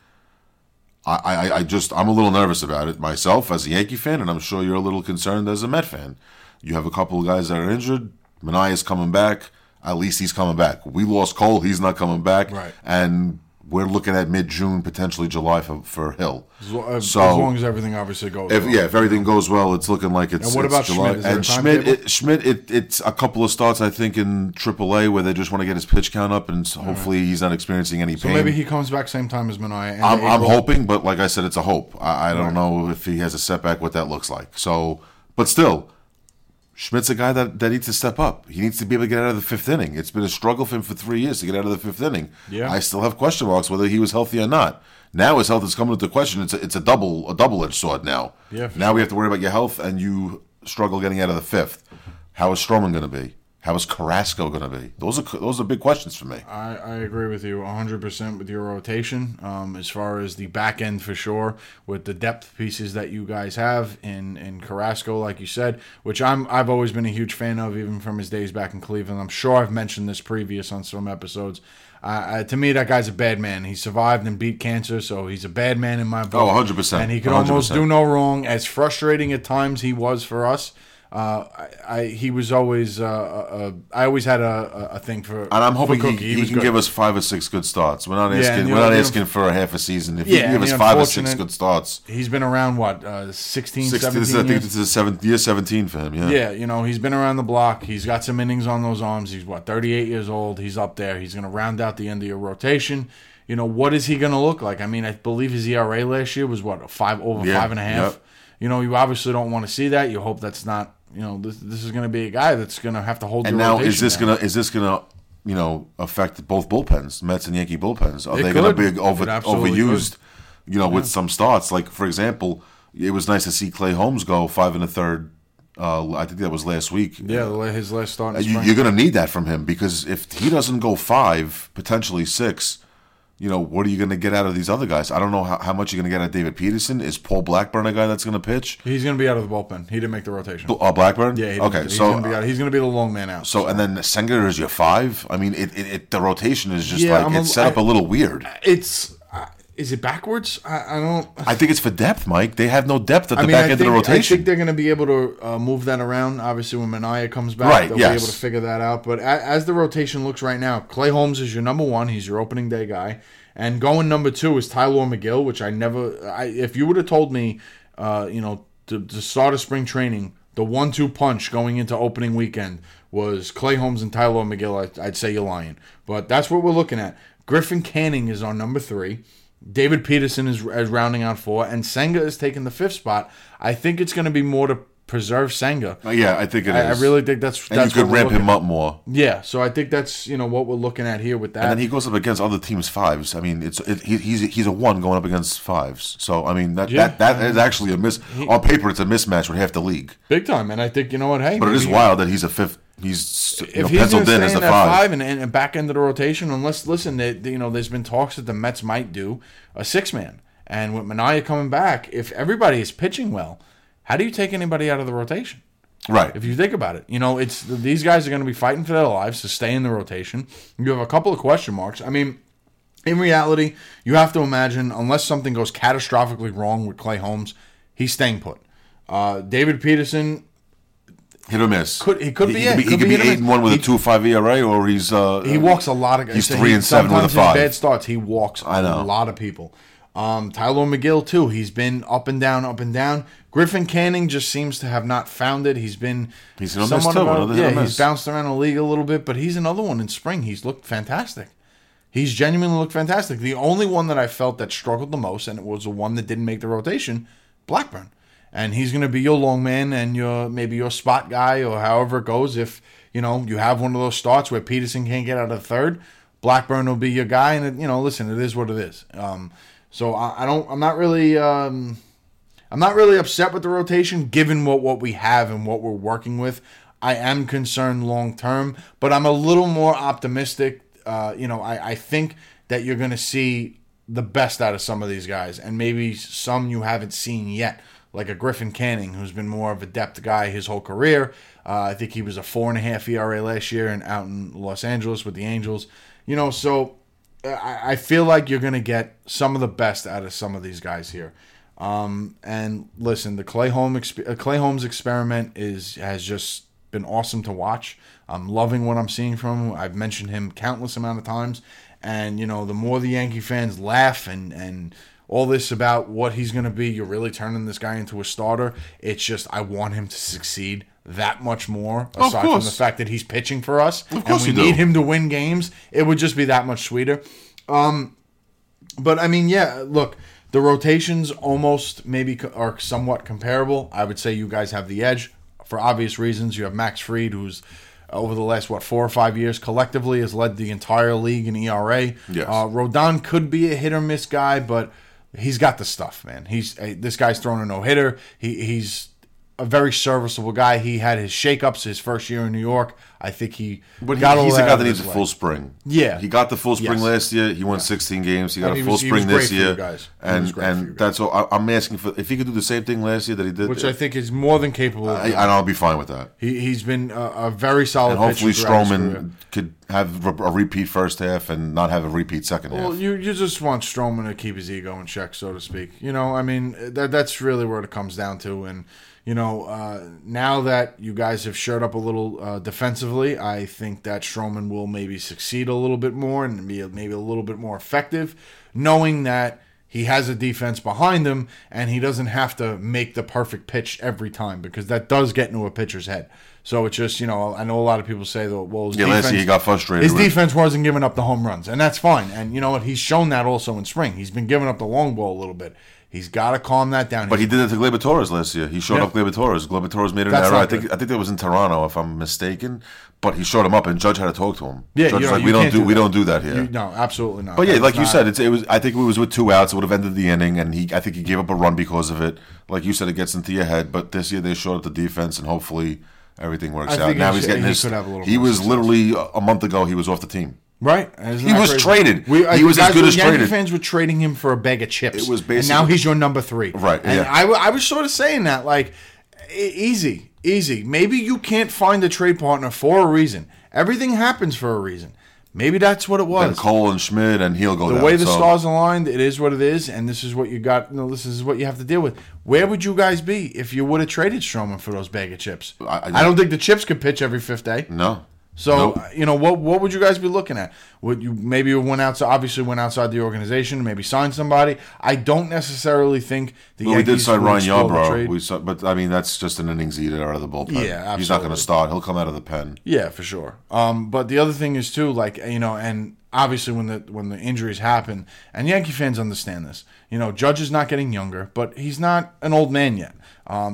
I, I, I just I'm a little nervous about it myself as a Yankee fan, and I'm sure you're a little concerned as a Met fan. You have a couple of guys that are injured. Manaya's coming back. At least he's coming back. We lost Cole. He's not coming back. Right. And we're looking at mid-June, potentially July for, for Hill. As, lo- as So- long as everything obviously goes If, well. yeah, if everything goes well, it's looking like it's, And what it's about July. Schmidt? Is there and a Schmidt, timetable? it, Schmidt, it, it's a couple of starts, I think, in triple A where they just want to get his pitch count up, and so hopefully he's not experiencing any So pain. maybe he comes back same time as Minaya. end of I'm, I'm April. hoping, but like I said, it's a hope. I, I don't Right. know if he has a setback, what that looks like. So, but still, Schmidt's a guy that, that needs to step up. He needs to be able to get out of the fifth inning. It's been a struggle for him for three years to get out of the fifth inning. Yeah. I still have question marks whether he was healthy or not. Now his health is coming into question. It's a, it's a double a double edged sword now. Yeah, for now we have to worry about your health, and you struggle getting out of the fifth. How is Stroman going to be? How is Carrasco going to be? Those are those are big questions for me. I, I agree with you one hundred percent with your rotation. Um, as far as the back end, for sure, with the depth pieces that you guys have in, in Carrasco, like you said, which I'm I've always been a huge fan of, even from his days back in Cleveland. I'm sure I've mentioned this previous on some episodes. Uh, uh, to me, that guy's a bad man. He survived and beat cancer, so he's a bad man in my book. Oh, one hundred percent. And he could one hundred almost percent. do no wrong. As frustrating at times he was for us, uh, I, I he was always uh, uh, I always had a, a thing for. And I'm hoping for he, Cookie. he, was can good. give us five or six good starts. We're not Yeah, asking. and the we're not other- asking for a half a season. If Yeah, he can give and us the five or six unfortunate- good starts, He's been around what uh, sixteen, sixteen. This is, I seventeen think years? this is seventh year seventeen for him. Yeah. Yeah, you know, he's been around the block. He's got some innings on those arms. He's, what, thirty-eight years old. He's up there. He's going to round out the end of your rotation. You know, what is he going to look like? I mean, I believe his E R A last year was, what, a five over Yeah, five and a half? yep. You know, you obviously don't want to see that. You hope that's not, you know, this, this is going to be a guy that's going to have to hold And your now rotation is this down. gonna is this gonna you know affect both bullpens, Mets and Yankee bullpens? Are It they gonna could. be over It absolutely overused? could. You know, with some starts. Like for example, it was nice to see Clay Holmes go five and a third. Uh, I think that was last week. Yeah, the la- his last start in You, spring. you're going to need that from him because if he doesn't go five, potentially six, you know, what are you going to get out of these other guys? I don't know how, how much you're going to get out of David Peterson. Is Paul Blackburn a guy that's going to pitch? He's going to be out of the bullpen. He didn't make the rotation. Uh, Blackburn? Yeah, he didn't, okay. he's So, going to be out. He's going to be the long man out. so and then Senga is your five. I mean, it, it, it the rotation is just Yeah, like I'm a- it's set up I- a little weird. It's uh, is it backwards? I, I don't. I think it's for depth, Mike. They have no depth at the I mean, back I end think, of the I rotation. think they're going to be able to uh, move that around. Obviously, when Minaya comes back, Right, they'll yes. be able to figure that out. But a, as the rotation looks right now, Clay Holmes is your number one. He's your opening day guy. And going number two is Tyler McGill, which I never. I, if you would have told me, uh, you know, to, to start of spring training, the one-two punch going into opening weekend was Clay Holmes and Tyler McGill, I'd, I'd say you're lying. But that's what we're looking at. Griffin Canning is our number three. David Peterson is, is rounding out four, and Senga is taking the fifth spot. I think it's going to be more to preserve Senga. Uh, yeah, I think it I, I is. really think that's and that's you could what we're ramp him looking- up more. Yeah, so I think that's you know what we're looking at here with that. And then he goes up against other teams' fives. I mean, it's it, he, he's he's a one going up against fives. So I mean that Yeah. that, that is actually a miss on paper. It's a mismatch with half the league. Big time, and I think you know what? Hey, But it is maybe- wild that he's a fifth. He's you know, if he's penciled going in to as stay the in that five. five and, and back into the rotation, unless listen, they, they- you know, there's been talks that the Mets might do a six man, and with Minaya coming back, if everybody is pitching well, how do you take anybody out of the rotation? Right. If you think about it, you know, it's these guys are going to be fighting for their lives to stay in the rotation. You have a couple of question marks. I mean, in reality, you have to imagine, unless something goes catastrophically wrong with Clay Holmes, he's staying put. Uh, David Peterson. Hit or miss. Could- he could be, He, yeah, could be, could he could be be hit or eight and miss. one with He- a two five E R A, or he's uh, He walks a lot of guys. He's So three he- and seven with a sometimes his five. bad starts, he walks I know. a lot of people. Um, Tyler McGill too. He's been up and down, up and down. Griffin Canning just seems to have not found it. He's been He's gonna miss somewhat too, of a- another hit or yeah, he's miss. bounced around the league a little bit, but he's another one in spring. He's looked fantastic. He's genuinely looked fantastic. The only one that I felt that struggled the most, and it was the one that didn't make the rotation, Blackburn. And he's going to be your long man and your maybe your spot guy or however it goes. If you know you have one of those starts where Peterson can't get out of the third, Blackburn will be your guy. And it, you know, listen, it is what it is. Um, so I, I don't. I'm not really. Um, I'm not really upset with the rotation, given what, what we have and what we're working with. I am concerned long term, but I'm a little more optimistic. Uh, you know, I, I think that you're going to see the best out of some of these guys, and maybe some you haven't seen yet, like a Griffin Canning, who's been more of a depth guy his whole career. Uh, I think he was a four and a half E R A last year and out in Los Angeles with the Angels. You know, so I, I feel like you're going to get some of the best out of some of these guys here. Um, and listen, the Clay Holmes exp- uh, Clay Holmes experiment is has just been awesome to watch. I'm loving what I'm seeing from him. I've mentioned him countless amount of times, and you know, the more the Yankee fans laugh and and all this about what he's going to be, you're really turning this guy into a starter. It's just I want him to succeed that much more. Aside from the fact that he's pitching for us, Of and course we you do. need him to win games, it would just be that much sweeter. Um, but I mean, yeah, look. The rotations almost maybe co- are somewhat comparable. I would say you guys have the edge for obvious reasons. You have Max Fried, who's over the last, what, four or five years collectively has led the entire league in E R A. Yes. Uh, Rodon could be a hit or miss guy, but he's got the stuff, man. He's uh, this guy's throwing a no-hitter. He, he's a very serviceable guy. He had his shakeups his first year in New York. I think he But got he, all he's that a guy out that of needs a his full way. spring. Yeah. He got the full spring Yes. last year. He won sixteen games. He got And a he full was- he spring was great this for you year. guys. He And was great for you and guys. that's all. I, I'm asking for if he could do the same thing last year that he did, Which I think is more than capable of I, doing. and I'll be fine with that. He, he's been a, a very solid And hopefully pitcher throughout his career. Stroman could have a a repeat first half and not have a repeat second Well, half. you, you just want Stroman to keep his ego in check, so to speak. You know, I mean, that that's really where it comes down to. And, you know, uh, now that you guys have showed up a little uh, defensively, I think that Stroman will maybe succeed a little bit more and be maybe a little bit more effective, knowing that he has a defense behind him and he doesn't have to make the perfect pitch every time, because that does get into a pitcher's head. So it's just, you know, I know a lot of people say, that, well, his yeah, defense, last year he got frustrated. his with- defense wasn't giving up the home runs, and that's fine. And you know what? He's shown that also in spring. He's been giving up the long ball a little bit. He's got to calm that down. But he He's- did it to Gleyber Torres last year. He showed Yeah. up Gleyber Torres. Gleyber Torres made an That's error. I not think good. I think that was in Toronto, if I'm mistaken. But he showed him up, and Judge had to talk to him. Yeah, Judge you was know, like, you we don't can't do, do we that. don't do that here. you, no, absolutely not. But yeah, That's like you not- said, it's, it was. I think it was with two outs. It would have ended the inning, and he. I think he gave up a run because of it. Like you said, it gets into your head. But this year they showed up the defense, and hopefully everything works I out. think Now he he's should- getting he his. could have a little He more was success. literally a month ago. He was off the team. right. Isn't He that was crazy? traded. We, I- He was guys as good were- as Yankee traded. fans were trading him for a bag of chips. It was and now basically- he's your number three. Right, And yeah. I, w- I was sort of saying that, like, e- easy, easy. Maybe you can't find a trade partner for a reason. Everything happens for a reason. Maybe that's what it Then was. Cole and Schmidt, and he'll go The down. way the So- stars aligned, it is what it is, and this is what you got. You know, this is what you have to deal with. Where would you guys be if you would have traded Stroman for those bag of chips? I- I- I don't think the chips could pitch every fifth day. No. So Nope. you know what? What would you guys be looking at? Would you maybe you went outside? Obviously, went outside the organization. Maybe sign somebody. I don't necessarily think the Well, we Yankees did sign would Ryan explore the Yarbrough. trade. We saw, but I mean, that's just an innings eater out of the bullpen. Yeah, He's not going absolutely. to start. He'll come out of the pen. Yeah, for sure. Um, but the other thing is too, like you know, and obviously when the when the injuries happen, and Yankee fans understand this. You know, Judge is not getting younger, but he's not an old man yet. Um,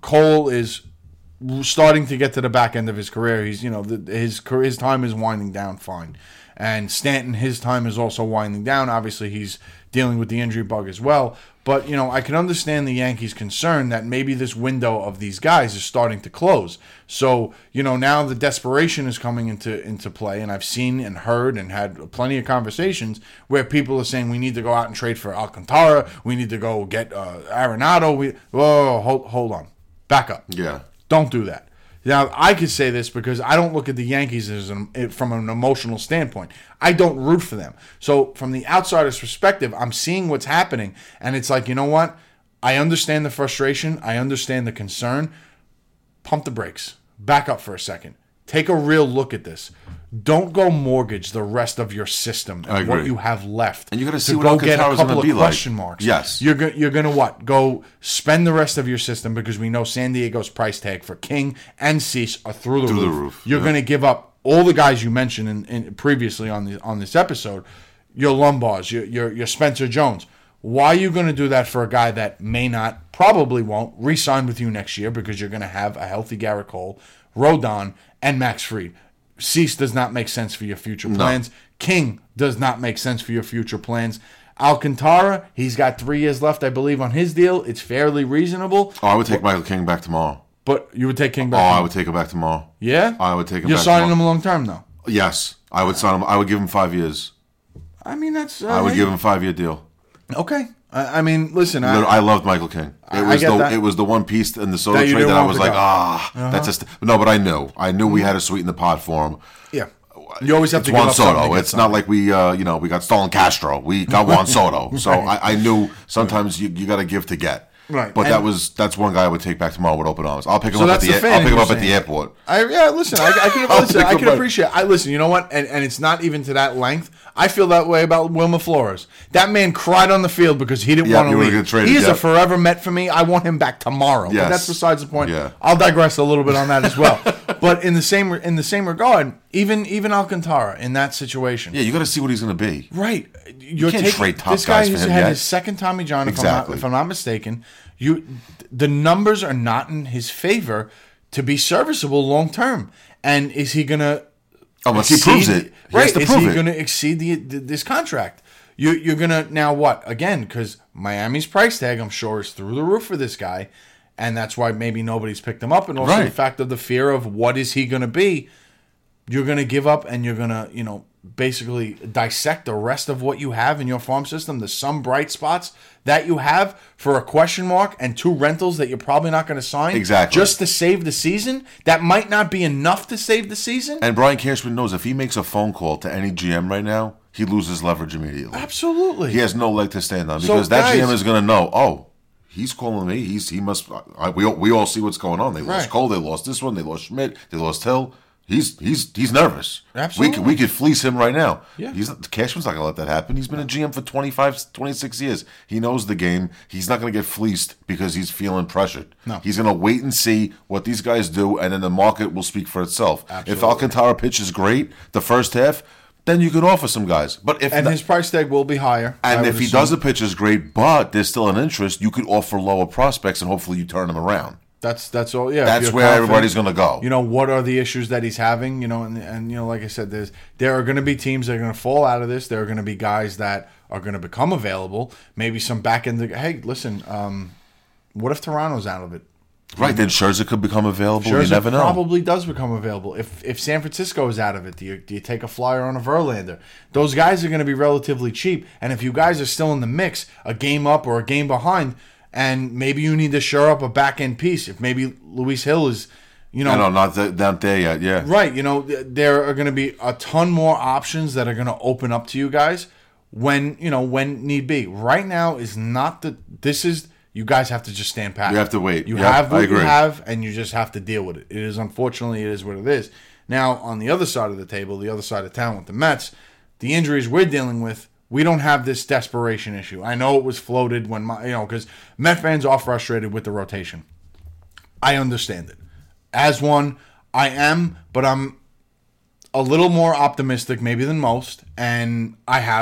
Cole is starting to get to the back end of his career. He's, you know, the, his his time is winding down fine. And Stanton, his time is also winding down. Obviously, he's dealing with the injury bug as well. But, you know, I can understand the Yankees' concern that maybe this window of these guys is starting to close. So, you know, now the desperation is coming into, into play. And I've seen and heard and had plenty of conversations where people are saying we need to go out and trade for Alcantara. We need to go get uh, Arenado. We, whoa, hold, hold on. Back up. Yeah. Don't do that. Now, I could say this because I don't look at the Yankees as an, from an emotional standpoint. I don't root for them. So, from the outsider's perspective, I'm seeing what's happening, and it's like, you know what? I understand the frustration. I understand the concern. Pump the brakes. Back up for a second. Take a real look at this. Don't go mortgage the rest of your system and what you have left. And you got to see to what go get a Alcantara's couple going to of be question like. marks. Yes. You're go, you're going to what? Go spend the rest of your system because we know San Diego's price tag for King and Cease are through the Through roof. the roof. You're Yeah. going to give up all the guys you mentioned in, in previously on the on this episode. Your Lombars, your your, your Spencer Jones. Why are you going to do that for a guy that may not, probably won't, re-sign with you next year because you're going to have a healthy Garrett Cole, Rodon, and Max Fried? Cease does not make sense for your future plans. No. King does not make sense for your future plans. Alcantara, he's got three years left, I believe, on his deal. It's fairly reasonable. Oh, I would take Michael King back tomorrow. But you would take King back Oh, tomorrow. I would take him back tomorrow. Yeah? I would take him You're back signing tomorrow. him long term, though? Yes. I would sign him. I would give him five years. I mean, that's... Uh, I would give him a five-year deal. Okay. I, I mean, listen... I, I loved Michael King. It was I get the that. It was the one piece in the Soto That you trade didn't that I want was to like, go. ah, Uh-huh. that's just... No, but I knew. I knew we had to sweeten the pot for him. Yeah. You always have It's to give Juan up something to Soto. get It's something. not like we, uh, you know, we got Stalin Castro. We got Juan Soto. So Right. I, I knew sometimes you, you got to give to get. Right. But And- that was that's one guy I would take back tomorrow with open arms. I'll pick him So up at that's the, the a- fan I'll pick him you're up at the saying. airport. I yeah, listen, I, I can I'll listen, pick I him can up. appreciate. I listen. You know what? And and it's not even to that length. I feel that way about Wilmer Flores. That man cried on the field because he didn't Yeah, want you to were leave. gonna trade He it, is yeah. a forever Met for me. I want him back tomorrow. But Yes. that's besides the point. Yeah. I'll digress a little bit on that as well. But in the same in the same regard, even even Alcantara in that situation. Yeah, you got to see what he's going to be. Right. You're can't taking, trade top this guy guys for has him had yet. his second Tommy John, if, Exactly. I'm not, if I'm not mistaken. You, the numbers are not in his favor to be serviceable long term. And is he going to Unless he proves it. He right. has to is prove he it. going to exceed the, the, this contract? You, you're going to, now what? Again, because Miami's price tag, I'm sure, is through the roof for this guy. And that's why maybe nobody's picked him up. And also Right. the fact of the fear of what is he going to be. You're going to give up and you're going to, you know, basically dissect the rest of what you have in your farm system, the some bright spots that you have for a question mark and two rentals that you're probably not going to sign. Exactly. Just to save the season. That might not be enough to save the season. And Brian Cashman knows if he makes a phone call to any G M right now, he loses leverage immediately. Absolutely. He has no leg to stand on So, because that guys- G M is going to know, oh, he's calling me. He's He must. I, we, all, we all see what's going on. They lost Right. Cole. They lost this one. They lost Schmidt. They lost Hill. He's he's he's nervous. Absolutely. We could, we could fleece him right now. Yeah. He's not, Cashman's not going to let that happen. He's been a G M for twenty-five, twenty-six years. He knows the game. He's not going to get fleeced because he's feeling pressured. No. He's going to wait and see what these guys do, and then the market will speak for itself. Absolutely. If Alcantara pitches great the first half, then you can offer some guys. But if and not- his price tag will be higher. I and would if he assume. doesn't pitch as great, but there's still an interest, you could offer lower prospects, and hopefully you turn them around. That's that's all. Yeah, if That's you're where confident, everybody's going to go. You know, what are the issues that he's having? You know, and and you know, like I said, there's there are going to be teams that are going to fall out of this. There are going to be guys that are going to become available. Maybe some back end. Hey, listen, um, what if Toronto's out of it? Right, then Scherzer could become available. Scherzer you never know. probably does become available. If if San Francisco is out of it, do you do you take a flyer on a Verlander? Those guys are going to be relatively cheap. And if you guys are still in the mix, a game up or a game behind, and maybe you need to shore up a back end piece. If maybe Luis Hill is, you know, I know, not, th- not there yet, yeah. right, you know, th- there are going to be a ton more options that are going to open up to you guys when, you know, when need be. Right now is not the, this is, you guys have to just stand pat. You have to wait. You Yep, have I what you agree. have, and you just have to deal with it. It is, unfortunately, it is what it is. Now, on the other side of the table, the other side of town with the Mets, the injuries we're dealing with, we don't have this desperation issue. I know it was floated when, my, you know, because Met fans are frustrated with the rotation. I understand it. As one, I am, but I'm a little more optimistic maybe than most, and I have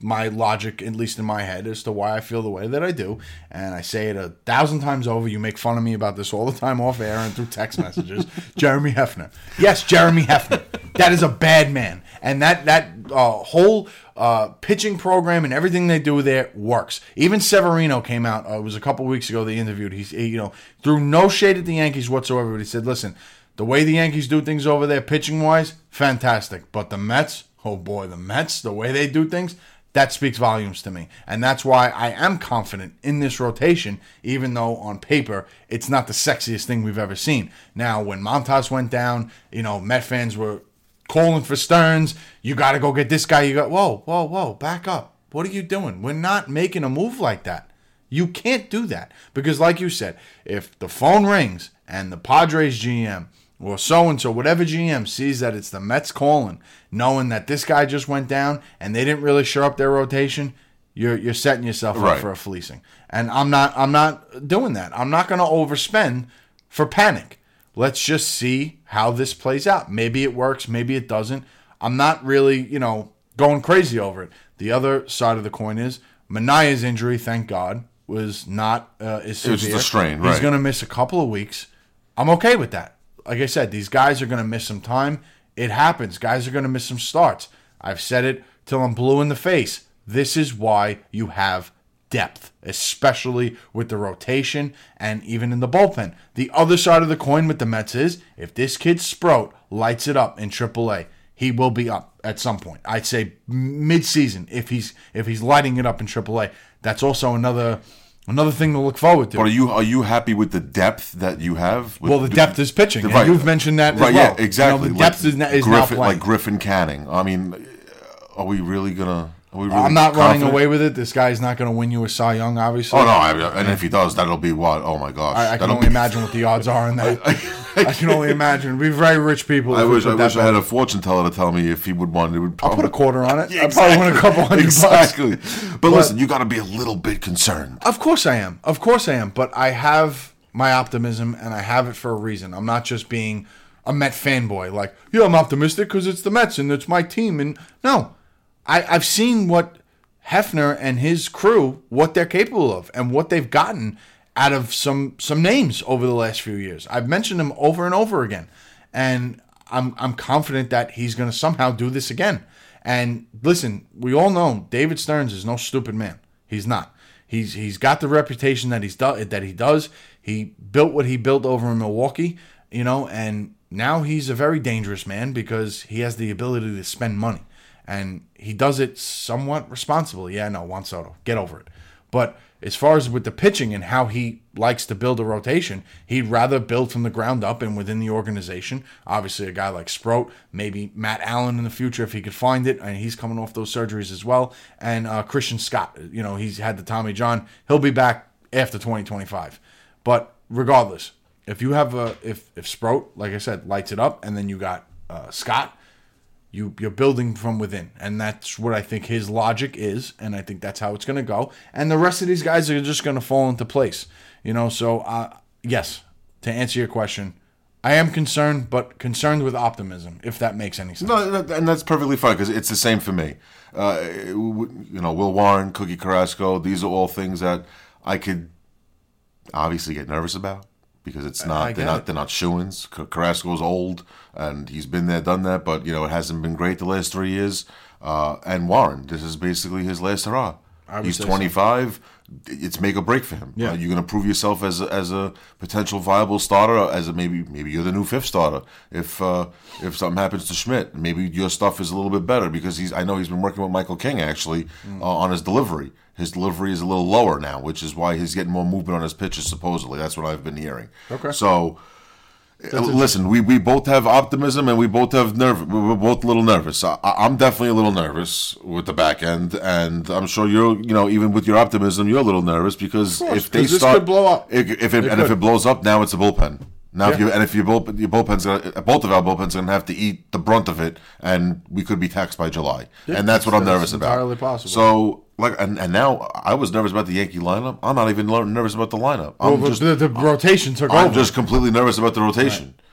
my logic, at least in my head, as to why I feel the way that I do. And I say it a thousand times over. You make fun of me about this all the time off air and through text messages. Jeremy Hefner. Yes, Jeremy Hefner. That is a bad man. And that, that uh, whole uh, pitching program and everything they do there works. Even Severino came out. Uh, it was a couple weeks ago they interviewed. He's, he, you know, threw no shade at the Yankees whatsoever. But he said, listen, the way the Yankees do things over there, pitching-wise, fantastic. But the Mets, oh boy, the Mets, the way they do things, that speaks volumes to me. And that's why I am confident in this rotation, even though on paper it's not the sexiest thing we've ever seen. Now, when Montas went down, you know, Met fans were calling for Stearns. You got to go get this guy. You go, whoa, whoa, whoa, back up. What are you doing? We're not making a move like that. You can't do that. Because like you said, if the phone rings and the Padres G M or so-and-so, whatever G M sees that it's the Mets calling, knowing that this guy just went down and they didn't really shore up their rotation, you're you're setting yourself right. up for a fleecing. And I'm not I'm not doing that. I'm not going to overspend for panic. Let's just see how this plays out. Maybe it works, maybe it doesn't. I'm not really, you know, going crazy over it. The other side of the coin is Manaea's injury, thank God, was not uh, as severe. It was just a strain, right? He's going to miss a couple of weeks. I'm okay with that. Like I said, these guys are going to miss some time. It happens. Guys are going to miss some starts. I've said it till I'm blue in the face. This is why you have depth, especially with the rotation and even in the bullpen. The other side of the coin with the Mets is, if this kid Sproat lights it up in triple A, he will be up at some point. I'd say mid-season if he's if he's lighting it up in triple A. That's also another another thing to look forward to. But are you are you happy with the depth that you have? With, well, the depth is pitching. Right. And you've mentioned that right, as well. Yeah, exactly. You know, the depth like is, is Griffin, now playing. Like Griffin Canning. I mean, are we really gonna... Really I'm not confident? running away with it. This guy's not going to win you a Cy Young, obviously. Oh, no. I, and if he does, that'll be what? Oh, my gosh. I, I can that'll only be... imagine what the odds are in that. I can only imagine. We're very rich people. I wish I wish I had a fortune teller to tell me if he would want it. Would probably... I'll put a quarter on it. Yeah, exactly. I'll probably win a couple hundred exactly. bucks. But, but listen, you got to be a little bit concerned. Of course I am. Of course I am. But I have my optimism, and I have it for a reason. I'm not just being a Met fanboy. Like, yeah, I'm optimistic because it's the Mets and it's my team. And no, I, I've seen what Hefner and his crew, what they're capable of and what they've gotten out of some some names over the last few years. I've mentioned them over and over again, and I'm I'm confident that he's going to somehow do this again. And listen, we all know David Stearns is no stupid man. He's not. He's he's got the reputation that he's do, that he does. He built what he built over in Milwaukee, you know, and now he's a very dangerous man because he has the ability to spend money. And he does it somewhat responsibly. Yeah, no, Juan Soto, get over it. But as far as with the pitching and how he likes to build a rotation, he'd rather build from the ground up and within the organization. Obviously, a guy like Sproat, maybe Matt Allen in the future if he could find it, and he's coming off those surgeries as well. And uh, Christian Scott, you know, he's had the Tommy John. He'll be back after twenty twenty-five. But regardless, if you have a if if Sproat, like I said, lights it up, and then you got uh, Scott. You, you're building from within, and that's what I think his logic is, and I think that's how it's going to go. And the rest of these guys are just going to fall into place, you know. So, uh, yes, to answer your question, I am concerned, but concerned with optimism, if that makes any sense. No, and that's perfectly fine because it's the same for me. Uh, you know, Will Warren, Cookie Carrasco, these are all things that I could obviously get nervous about. Because it's not, they're not, it. they're not shoo-ins. Carrasco's old, and he's been there, done that. But you know, it hasn't been great the last three years. Uh, and Warren, this is basically his last hurrah. He's twenty-five. So. It's make or break for him. Yeah. Uh, you're going to prove yourself as a, as a potential viable starter. As a maybe maybe you're the new fifth starter. If uh, if something happens to Schmidt, maybe your stuff is a little bit better because he's. I know he's been working with Michael King actually mm. uh, on his delivery. His delivery is a little lower now, which is why he's getting more movement on his pitches, supposedly. That's what I've been hearing. Okay. So, uh, listen, we, we both have optimism and we both have nerve. We're both a little nervous. I, I'm definitely a little nervous with the back end, and I'm sure you're, you know, even with your optimism, you're a little nervous because course, if they this start, could blow up. If, if it, it and could. if it blows up, now it's a bullpen. Now, yeah. if you and if your bullpen, your bullpen's gonna, both of our bullpens are gonna have to eat the brunt of it, and we could be taxed by July, yeah, and that's what I'm nervous about. Entirely possible. So, like, and, and now I was nervous about the Yankee lineup. I'm not even nervous about the lineup. I'm well, just the, the rotation took I'm over. just completely nervous about the rotation.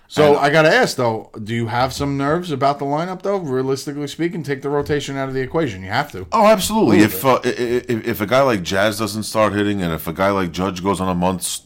So And- I got to ask, though, do you have some nerves about the lineup, though? Realistically speaking, take the rotation out of the equation. You have to. Oh, absolutely. A If, uh, if if a guy like Jazz doesn't start hitting, and if a guy like Judge goes on a month's,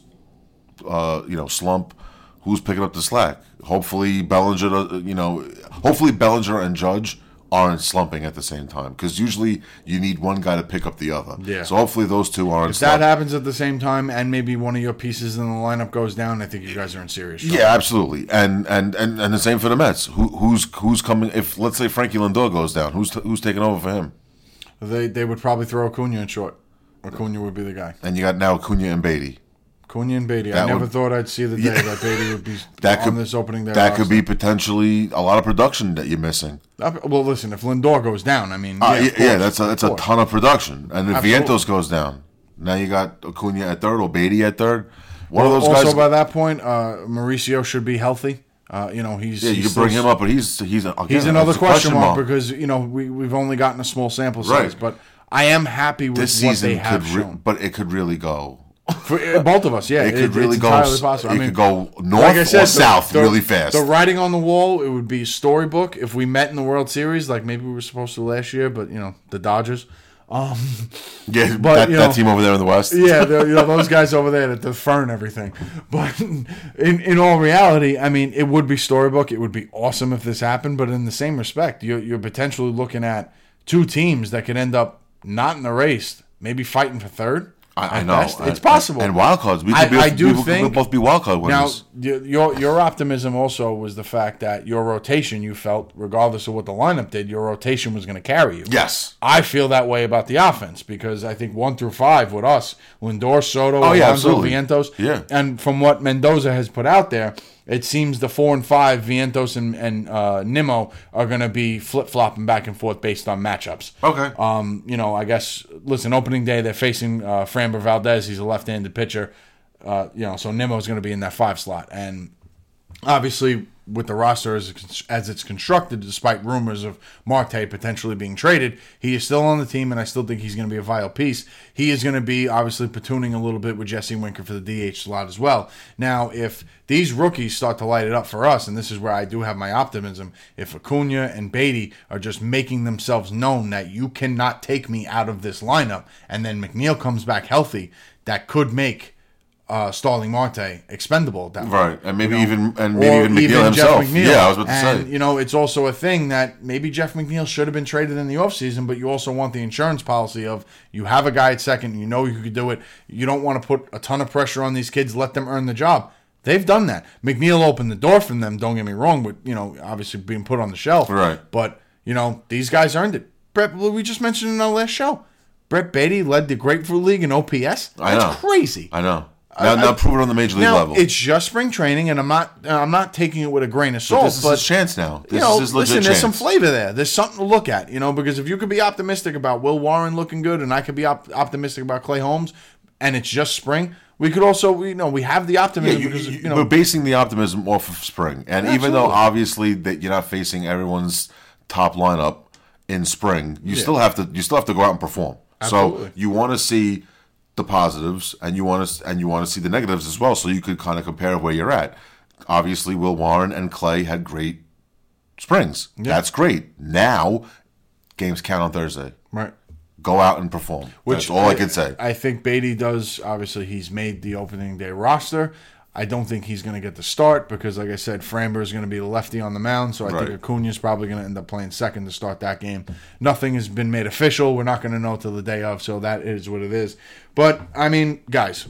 uh, you know, slump, who's picking up the slack? Hopefully Bellinger, does- you know, hopefully Bellinger and Judge aren't slumping at the same time, because usually you need one guy to pick up the other. Yeah. So hopefully those two aren't. If that happens at the same time, and maybe one of your pieces in the lineup goes down, I think you guys are in serious trouble. Yeah, absolutely, and and, and and the same for the Mets. Who who's who's coming? If let's say Frankie Lindor goes down, who's who's taking over for him? They they would probably throw Acuna in short. Acuna would be the guy. And you got now Acuna and Beatty. Acuna and Beatty. I That never would- thought I'd see the day Yeah. that Beatty would be That on could this opening day. That could roster. be potentially a lot of production that you're missing. Well, listen, if Lindor goes down, I mean, Uh, yeah, yeah, of yeah, course, that's a, that's of a course. ton of production. And if Absolutely. Vientos goes down, now you got Acuna at third or Beatty at third. One Well, of those also, guys. by that point, uh, Mauricio should be healthy. Uh, you know, he's yeah, you he's can bring still- him up, but he's he's again, He's another it's a question mark, because you know we we've only gotten a small sample size, Right. but I am happy with this what season they have could, re- shown. but it could really go. For uh, both of us, yeah, It could really it's go. entirely s- possible. It I mean, could go north like I said, or the- south the- really fast. The writing on the wall, it would be a storybook if we met in the World Series, like maybe we were supposed to last year, but you know the Dodgers. Um, yeah, but, that, you that know- team over there in the West. yeah, the- you know those guys over there that defer and everything. But in in all reality, I mean, it would be storybook. It would be awesome if this happened. But in the same respect, you're you're potentially looking at two teams that could end up not in the race, maybe fighting for third. I, I at know best. It's And- possible. And wild cards, we could I- be. I do we could think- both be wild card Now, winners. y- your your optimism also was the fact that your rotation, you felt, regardless of what the lineup did, your rotation was going to carry you. Yes. I feel that way about the offense because I think one through five with us, Lindor, Soto, Oh, yeah, Alonso, absolutely. Vientos, Yeah. and from what Mendoza has put out there, it seems the four and five, Vientos and, and uh, Nimmo, are going to be flip flopping back and forth based on matchups. Okay. Um, you know, I guess, listen, opening day, they're facing uh, Framber Valdez. He's a left-handed pitcher. Uh, you know, so Nimmo's going to be in that five slot. And obviously, with the roster as it's, as it's constructed, despite rumors of Marte potentially being traded, he is still on the team, and I still think he's going to be a vital piece. He is going to be, obviously, platooning a little bit with Jesse Winker for the D H slot as well. Now, if these rookies start to light it up for us, and this is where I do have my optimism, if Acuna and Beatty are just making themselves known that you cannot take me out of this lineup, and then McNeil comes back healthy, that could make uh, Starling Marte expendable at that point. Right, and maybe You know? even and maybe Or even McNeil himself. Yeah, I was about to and, say. you know, it's also a thing that maybe Jeff McNeil should have been traded in the offseason, but you also want the insurance policy of you have a guy at second, you know you could do it. You don't want to put a ton of pressure on these kids, let them earn the job. They've done that. McNeil opened the door for them, don't get me wrong, with, you know, obviously being put on the shelf. Right. But, you know, these guys earned it. Brett, we just mentioned in our last show, Brett Beatty led the Grapefruit League in O P S. That's I know. crazy. I know. Now, now prove it on the major league Now, level. it's just spring training, and I'm not I'm not taking it with a grain of salt. this is but his chance now. This you know, is his legit listen, there's some chance. flavor there. There's something to look at, you know, because if you could be optimistic about Will Warren looking good, and I could be op- optimistic about Clay Holmes, and it's just spring, we could also, you know, we have the Yeah, optimism you, because you, you know, we're basing the optimism off of spring, and even though Absolutely. obviously that you're not facing everyone's top lineup in spring, you still have to you still have to go out and perform. Absolutely. So you want to see the positives, and you want to and you want to see the negatives as well, so you could kind of compare where you're at. Obviously, Will Warren and Clay had great springs. That's great. Now, games count on Thursday. right. Go out and perform. That's all I, can say. I think Beatty does. Obviously, he's made the opening day roster. I don't think he's going to get the start because, like I said, Framber is going to be the lefty on the mound. So I Right. think Acuna is probably going to end up playing second to start that game. Nothing has been made official. We're not going to know till the day of, so that is what it is. But, I mean, guys,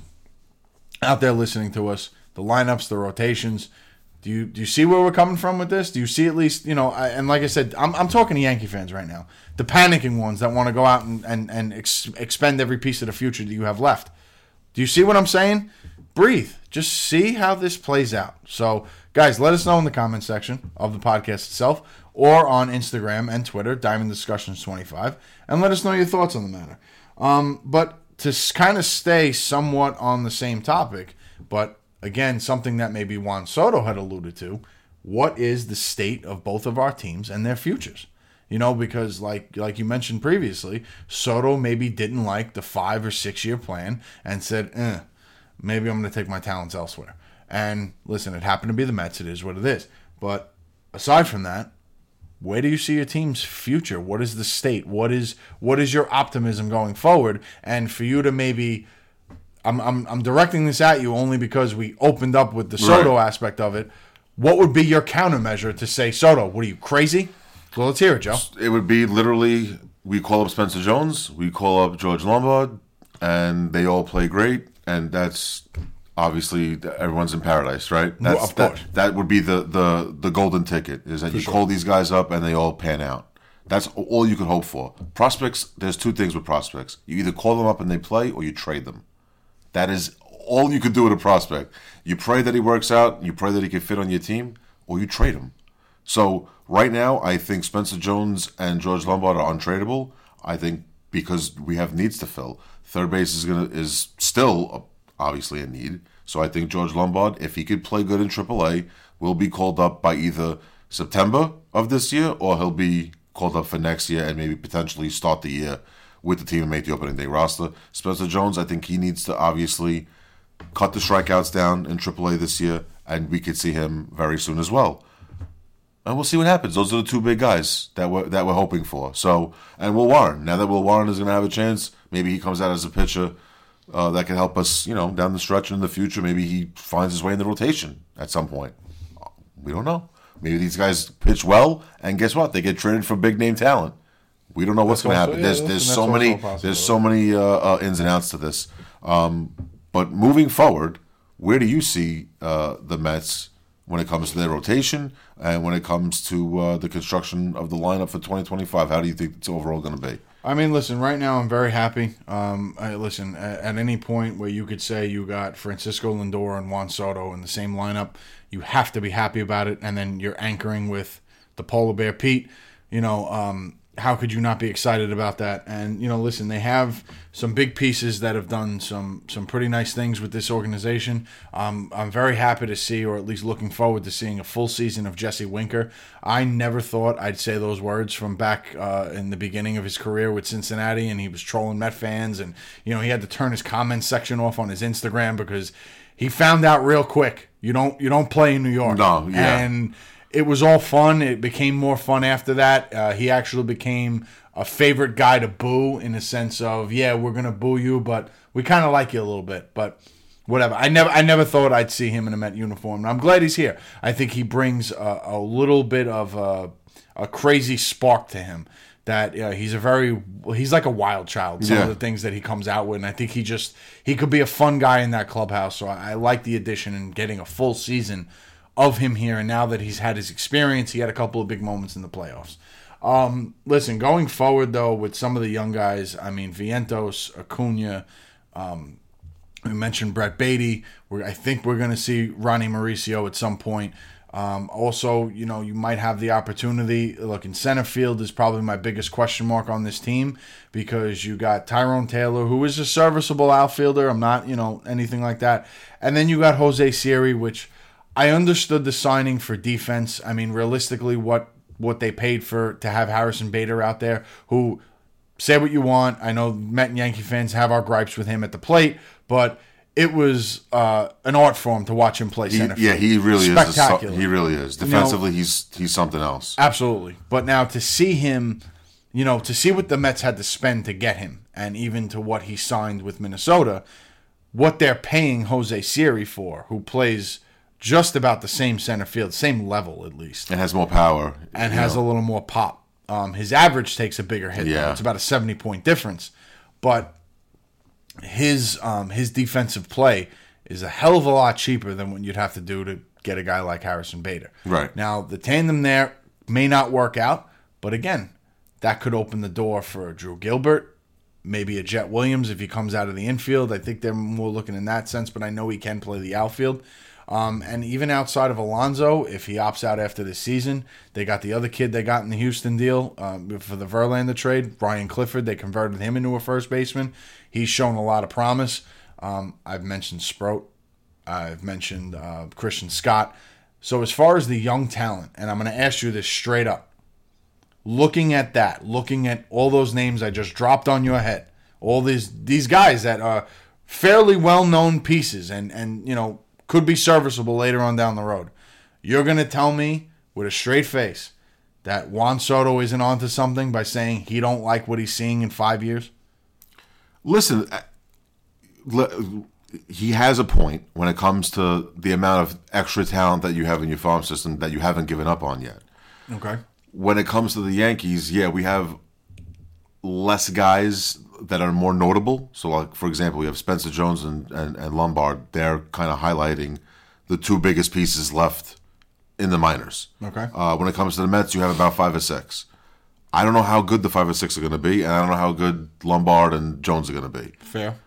out there listening to us, the lineups, the rotations, do you do you see where we're coming from with this? Do you see at least, you know, I, and like I said, I'm, I'm talking to Yankee fans right now, the panicking ones that want to go out and, and, and ex- expend every piece of the future that you have left. Do you see what I'm saying? Breathe. Just see how this plays out. So, guys, let us know in the comment section of the podcast itself or on Instagram and Twitter, Diamond Discussions twenty-five, and let us know your thoughts on the matter. Um, but to kind of stay somewhat on the same topic, but again, something that maybe Juan Soto had alluded to, what is the state of both of our teams and their futures? You know, because like like you mentioned previously, Soto maybe didn't like the five or six year plan and said, eh, maybe I'm going to take my talents elsewhere. And listen, it happened to be the Mets. It is what it is. But aside from that, where do you see your team's future? What is the state? What is what is your optimism going forward? And for you to maybe, I'm I'm I'm directing this at you only because we opened up with the Soto Right. aspect of it. What would be your countermeasure to say, Soto, what are you, crazy? Well, let's hear it, Joe. It would be literally, we call up Spencer Jones, we call up George Lombard, and they all play great, and that's obviously everyone's in paradise, right? That's, Of course. That, that would be the, the, the golden ticket, is that you sure. call these guys up and they all pan out. That's all you could hope for. Prospects, there's two things with prospects. You either call them up and they play, or you trade them. That is all you could do with a prospect. You pray that he works out, you pray that he can fit on your team, or you trade him. So right now, I think Spencer Jones and George Lombard are untradeable. I think because we have needs to fill. Third base is gonna is still uh, obviously a need. So I think George Lombard, if he could play good in triple A, will be called up by either September of this year, or he'll be called up for next year and maybe potentially start the year with the team and make the opening day roster. Spencer Jones, I think he needs to obviously cut the strikeouts down in triple A this year, and we could see him very soon as well. And we'll see what happens. Those are the two big guys that we're that we're hoping for. So, and Will Warren. Now that Will Warren is going to have a chance, maybe he comes out as a pitcher uh, that can help us, you know, down the stretch and in the future. Maybe he finds his way in the rotation at some point. We don't know. Maybe these guys pitch well, and guess what? They get traded for big name talent. We don't know what's going to happen. yeah, there's listen, there's that's so also many a possibility. there's so many uh, uh, ins and outs to this. Um, but moving forward, where do you see uh, the Mets when it comes to their rotation and when it comes to uh, the construction of the lineup for twenty twenty-five? How do you think it's overall going to be? I mean, listen, right now I'm very happy. Um, I, listen, at, at any point where you could say you got Francisco Lindor and Juan Soto in the same lineup, you have to be happy about it. And then you're anchoring with the Polar Bear Pete. You know, um, how could you not be excited about that? And, you know, listen, they have some big pieces that have done some some pretty nice things with this organization. Um, I'm very happy to see, or at least looking forward to seeing, a full season of Jesse Winker. I never thought I'd say those words from back uh, in the beginning of his career with Cincinnati, and he was trolling Met fans, and, you know, he had to turn his comments section off on his Instagram because he found out real quick, you don't you don't play in New York. No, yeah. And it was all fun. It became more fun after that. Uh, he actually became a favorite guy to boo, in a sense of, yeah, we're gonna boo you, but we kind of like you a little bit. But whatever. I never, I never thought I'd see him in a Met uniform, and I'm glad he's here. I think he brings a, a little bit of a, a crazy spark to him. That uh, he's a very, he's like a wild child. Some Yeah. of the things that he comes out with, and I think he just, he could be a fun guy in that clubhouse. So I, I like the addition and getting a full season of him here, and now that he's had his experience, he had a couple of big moments in the playoffs. Um, listen, going forward, though, with some of the young guys, I mean, Vientos, Acuna, um, we mentioned Brett Beatty. We're, I think we're going to see Ronnie Mauricio at some point. Um, also, you know, you might have the opportunity. Look, in center field is probably my biggest question mark on this team, because you got Tyrone Taylor, who is a serviceable outfielder. I'm not, you know, anything like that. And then you got Jose Siri, which I understood the signing for defense. I mean, realistically, what what they paid for to have Harrison Bader out there, who, say what you want, I know Met and Yankee fans have our gripes with him at the plate, but it was uh, an art form to watch him play He, center field. yeah, he really is. A, Spectacular. he really is. You know, Defensively, he's he's something else. Absolutely. But now to see him, you know, to see what the Mets had to spend to get him, and even to what he signed with Minnesota, what they're paying Jose Siri for, who plays just about the same center field, same level at least, And has more power. and you has know. a little more pop. Um, his average takes a bigger hit. Yeah. Though. It's about a seventy-point difference. But his um, his defensive play is a hell of a lot cheaper than what you'd have to do to get a guy like Harrison Bader. Right. Now, the tandem there may not work out, but again, that could open the door for Drew Gilbert, maybe a Jet Williams if he comes out of the infield. I think they're more looking in that sense, but I know he can play the outfield. Um, and even outside of Alonso, if he opts out after this season, they got the other kid they got in the Houston deal um, for the Verlander trade, Ryan Clifford. They converted him into a first baseman. He's shown a lot of promise. Um, I've mentioned Sproat. I've mentioned uh, Christian Scott. So as far as the young talent, and I'm going to ask you this straight up, looking at that, looking at all those names I just dropped on your head, all these these guys that are fairly well-known pieces and, and you know, could be serviceable later on down the road. You're going to tell me with a straight face that Juan Soto isn't onto something by saying he don't like what he's seeing in five years? Listen, he has a point when it comes to the amount of extra talent that you have in your farm system that you haven't given up on yet. Okay. When it comes to the Yankees, yeah, we have less guys that are more notable. So, like, for example, we have Spencer Jones and, and, and Lombard. They're kind of highlighting the two biggest pieces left in the minors. Okay. Uh, when it comes to the Mets, you have about five or six. I don't know how good the five or six are going to be, and I don't know how good Lombard and Jones are going to be. Fair.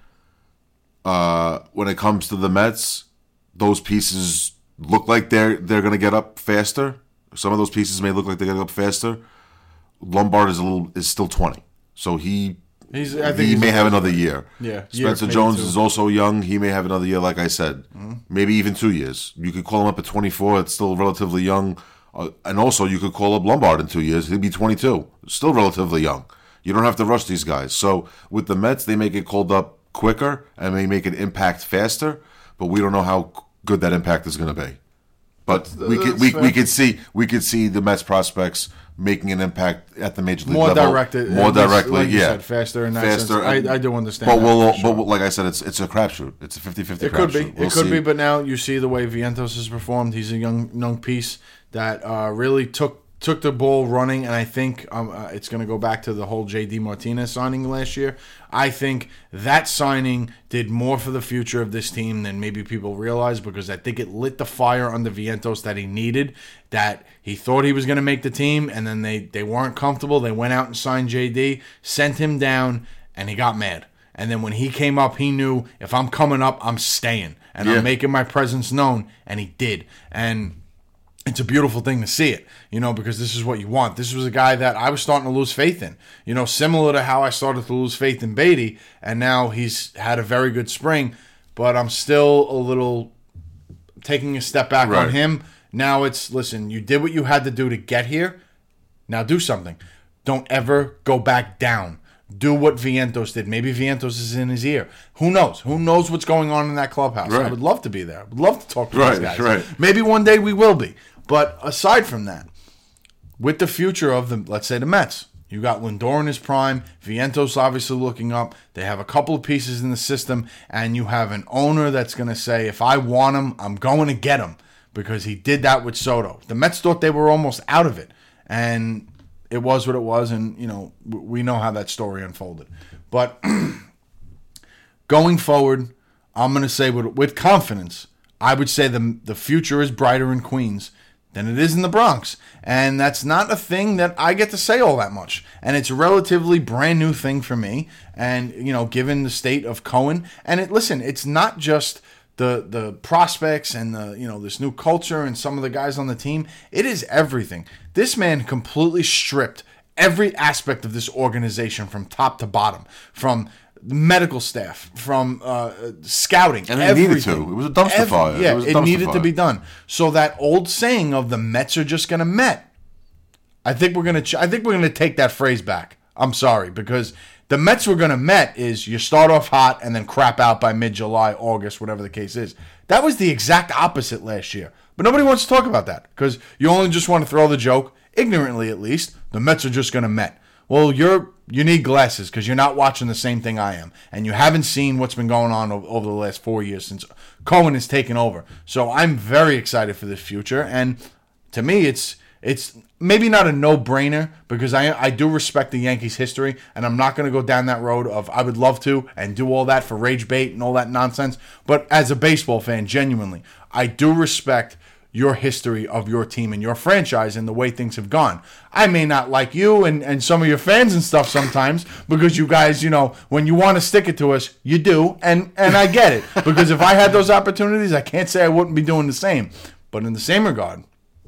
Uh, when it comes to the Mets, those pieces look like they're they're going to get up faster. Some of those pieces may look like they're going to get up faster. Lombard is a little is still twenty, so he he's, I think he he's may have another year. Yeah, Spencer year, Jones two. is also young. He may have another year, like I said, mm-hmm. maybe even two years. You could call him up at twenty-four. It's still relatively young, uh, and also you could call up Lombard in two years. He'd be twenty-two, still relatively young. You don't have to rush these guys. So with the Mets, they may get called up quicker and may make an impact faster, but we don't know how good that impact is going to be. But that's, we could we, we could see we could see the Mets prospects making an impact at the major league more level, directed, more directly, like you yeah, said, faster. In that faster. sense. I, I do understand. But that we'll, for sure. but like I said, it's it's a crapshoot. It's a fifty-fifty It could be. crapshoot. We'll it could see. be. But now you see the way Vientos has performed. He's a young young piece that uh, really took took the ball running, and I think um, uh, it's going to go back to the whole J D Martinez signing last year. I think that signing did more for the future of this team than maybe people realize, because I think it lit the fire under Vientos that he needed, that he thought he was going to make the team, and then they, they weren't comfortable. They went out and signed J D, sent him down, and he got mad. And then when he came up, he knew, if I'm coming up, I'm staying, and yeah. I'm making my presence known, and he did. And it's a beautiful thing to see it, you know, because this is what you want. This was a guy that I was starting to lose faith in, you know, similar to how I started to lose faith in Beatty, and now he's had a very good spring, but I'm still a little taking a step back right. on him. Now it's, listen, you did what you had to do to get here. Now do something. Don't ever go back down. Do what Vientos did. Maybe Vientos is in his ear. Who knows? Who knows what's going on in that clubhouse? Right. I would love to be there. I would love to talk to right, these guys. Right. Maybe one day we will be. But aside from that, with the future of the, let's say the Mets, you got Lindor in his prime, Vientos obviously looking up. They have a couple of pieces in the system, and you have an owner that's going to say, if I want him, I'm going to get him, because he did that with Soto. The Mets thought they were almost out of it, and it was what it was, and you know we know how that story unfolded. But going forward, I'm going to say with, with confidence, I would say the the future is brighter in Queens than it is in the Bronx. And that's not a thing that I get to say all that much. And it's a relatively brand new thing for me. And, you know, given the state of Cohen. And it listen, it's not just the the prospects and the, you know, this new culture and some of the guys on the team. It is everything. This man completely stripped every aspect of this organization from top to bottom. From medical staff, from uh, scouting, and everything. It needed to. It was a dumpster Every, fire. Yeah, it, was a it dumpster needed fire. to be done. So that old saying of the Mets are just going to Met, I think we're going to. Ch- I think we're going to take that phrase back. I'm sorry, because the Mets were going to Met is you start off hot and then crap out by mid-July, August, whatever the case is. That was the exact opposite last year. But nobody wants to talk about that because you only just want to throw the joke, ignorantly at least. The Mets are just going to Met. Well, you're you need glasses because you're not watching the same thing I am, and you haven't seen what's been going on over, over the last four years since Cohen has taken over. So I'm very excited for this future, and to me, it's it's maybe not a no-brainer because I I do respect the Yankees' history, and I'm not going to go down that road of I would love to and do all that for rage bait and all that nonsense. But as a baseball fan, genuinely, I do respect your history of your team and your franchise and the way things have gone. I may not like you and, and some of your fans and stuff sometimes because you guys, you know, when you want to stick it to us, you do. And, and I get it because if I had those opportunities, I can't say I wouldn't be doing the same. But in the same regard,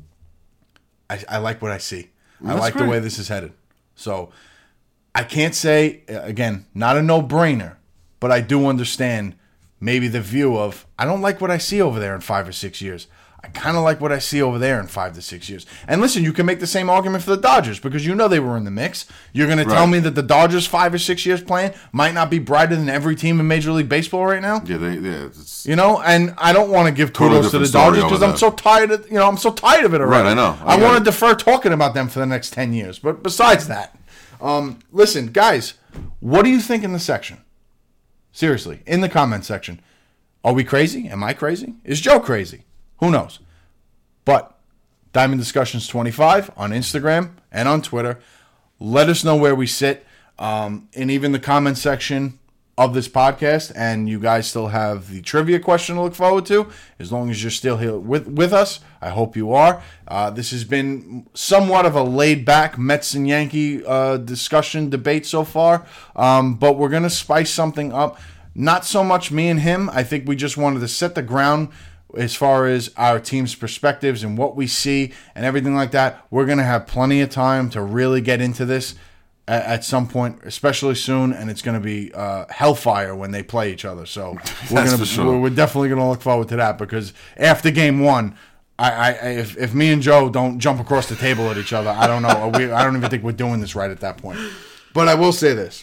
I, I like what I see. That's I like great. the way this is headed. So I can't say, again, not a no-brainer, but I do understand maybe the view of I don't like what I see over there in five or six years. I kind of like what I see over there in five to six years. And listen, you can make the same argument for the Dodgers because you know they were in the mix. You're going to tell Right. me that the Dodgers five or six years playing might not be brighter than every team in Major League Baseball right now? Yeah, they, yeah. It's, You know, and I don't want to give Totally kudos to the different story Dodgers because over I'm there. so tired of, you know, I'm so tired of it already. Right, I know. I I, get want it. to defer talking about them for the next ten years. But besides that, um, listen, guys, what do you think in the section? Seriously, in the comment section. Are we crazy? Am I crazy? Is Joe crazy? Who knows? But Diamond Discussions twenty-five on Instagram and on Twitter. Let us know where we sit. Um, and even the comment section of this podcast, and you guys still have the trivia question to look forward to. As long as you're still here with, with us, I hope you are. Uh, this has been somewhat of a laid-back Mets and Yankee uh, discussion debate so far, um, but we're going to spice something up. Not so much me and him. I think we just wanted to set the ground as far as our team's perspectives and what we see and everything like that. We're going to have plenty of time to really get into this at, at some point, especially soon, and it's going to be uh, hellfire when they play each other. So we're That's going for to sure. we're, we're definitely going to look forward to that because after game one, I, I if, if me and Joe don't jump across the table at each other, I don't know. We, I don't even think we're doing this right at that point. But I will say this.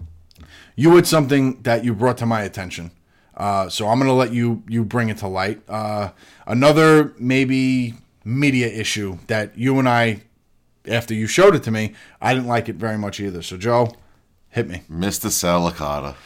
You had something that you brought to my attention. Uh, so I'm going to let you you bring it to light. Uh, another maybe media issue that you and I, after you showed it to me, I didn't like it very much either. So, Joe, hit me. Mister Salicata.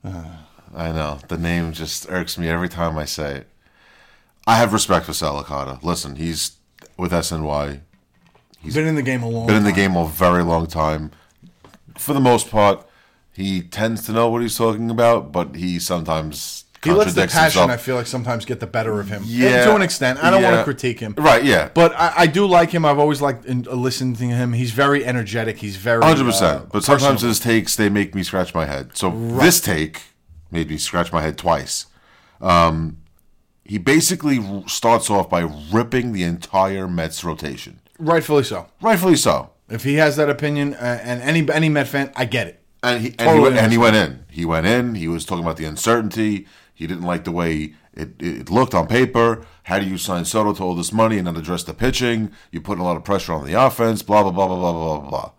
I know. The name just irks me every time I say it. I have respect for Salicata. Listen, he's with S N Y. He's been in the game a long Been in the time. game a very long time. For the most part, he tends to know what he's talking about, but he sometimes He lets the contradicts passion, himself. I feel like, sometimes get the better of him. Yeah. To an extent. I don't want Yeah. to critique him. Right, yeah. But I, I do like him. I've always liked in, uh, listening to him. He's very energetic. He's very one hundred percent. uh, But sometimes personable. his takes, they make me scratch my head. So this take made me scratch my head twice. Um, he basically r- starts off by ripping the entire Mets rotation. Rightfully so. Rightfully so. If he has that opinion, uh, and any any Met fan, I get it. And he, and, Totally he went, and he understand. went in. He went in. He was talking about the uncertainty. He didn't like the way it, it looked on paper. How do you sign Soto to all this money and not address the pitching? You're putting a lot of pressure on the offense, blah, blah, blah, blah, blah, blah, blah, blah.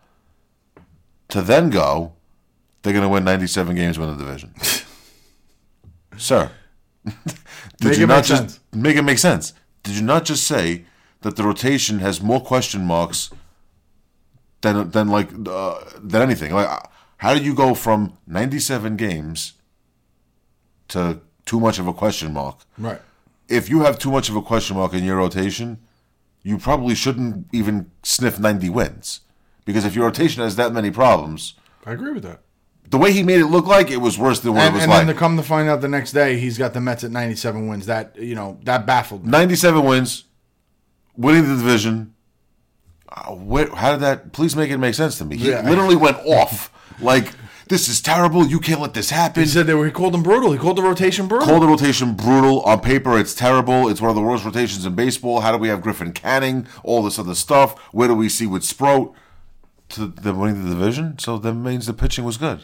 To then go, they're going to win ninety-seven games, win the division. Sir, did Make you it not make just sense. make it make sense? Did you not just say that the rotation has more question marks than than like uh, than anything? Like, how do you go from ninety-seven games to too much of a question mark? Right. If you have too much of a question mark in your rotation, you probably shouldn't even sniff ninety wins. Because if your rotation has that many problems, I agree with that. the way he made it look like, it was worse than what And, it was and like. then to come to find out the next day, he's got the Mets at ninety-seven wins. That you know that baffled me. ninety-seven wins, winning the division. Uh, where, how did that? Please make it make sense to me. He Yeah. literally went off like, "This is terrible. You can't let this happen." He said they were. He called them brutal. He called the rotation brutal. Call the rotation brutal. On paper, it's terrible. It's one of the worst rotations in baseball. How do we have Griffin Canning? All this other stuff. Where do we see with Sprout? To them winning the division, so that means the pitching was good.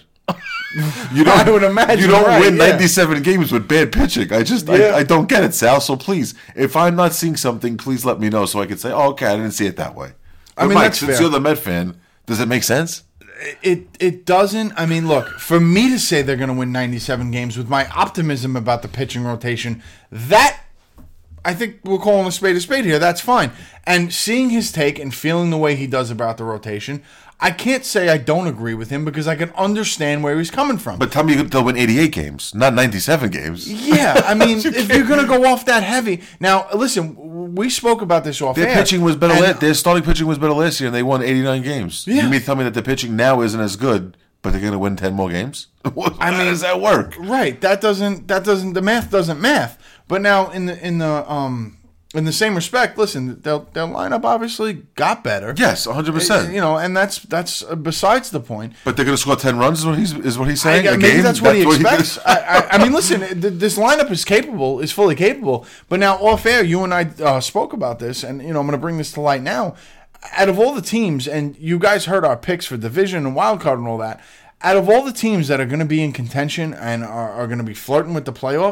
You don't, I would imagine, you don't right, win yeah. ninety-seven games with bad pitching. I just, Yeah. I, I don't get it, Sal. So please, if I'm not seeing something, please let me know so I can say, oh, okay, I didn't see it that way. I But mean, Mike, that's since fair. you're the Met fan, does it make sense? It it doesn't. I mean, look, for me to say they're going to win ninety-seven games with my optimism about the pitching rotation, that I think we're calling a spade a spade here. That's fine. And seeing his take and feeling the way he does about the rotation, I can't say I don't agree with him because I can understand where he's coming from. But tell me they'll win eighty-eight games, not ninety-seven games. Yeah, I mean, if you're going to go off that heavy. Now, listen, we spoke about this off Their air. pitching was better. and- La- their starting pitching was better last year, and they won eighty-nine games. Yeah. You mean tell me that the pitching now isn't as good, but they're going to win ten more games? I mean- how does that work? Right. That doesn't. That doesn't. The math doesn't math. But now, in the in the um in the same respect, listen, their their lineup obviously got better. Yes, one hundred percent. You know, and that's that's uh, besides the point. But they're going to score ten runs. Is what he's is what he's I, saying. I- a maybe game? that's what he he's- expects. I, I, I mean, listen, th- this lineup is capable, is fully capable. But now, off air, you and I uh, spoke about this, and you know, I'm going to bring this to light now. Out of all the teams, and you guys heard our picks for division and wild card and all that. Out of all the teams that are going to be in contention and are, are going to be flirting with the playoffs,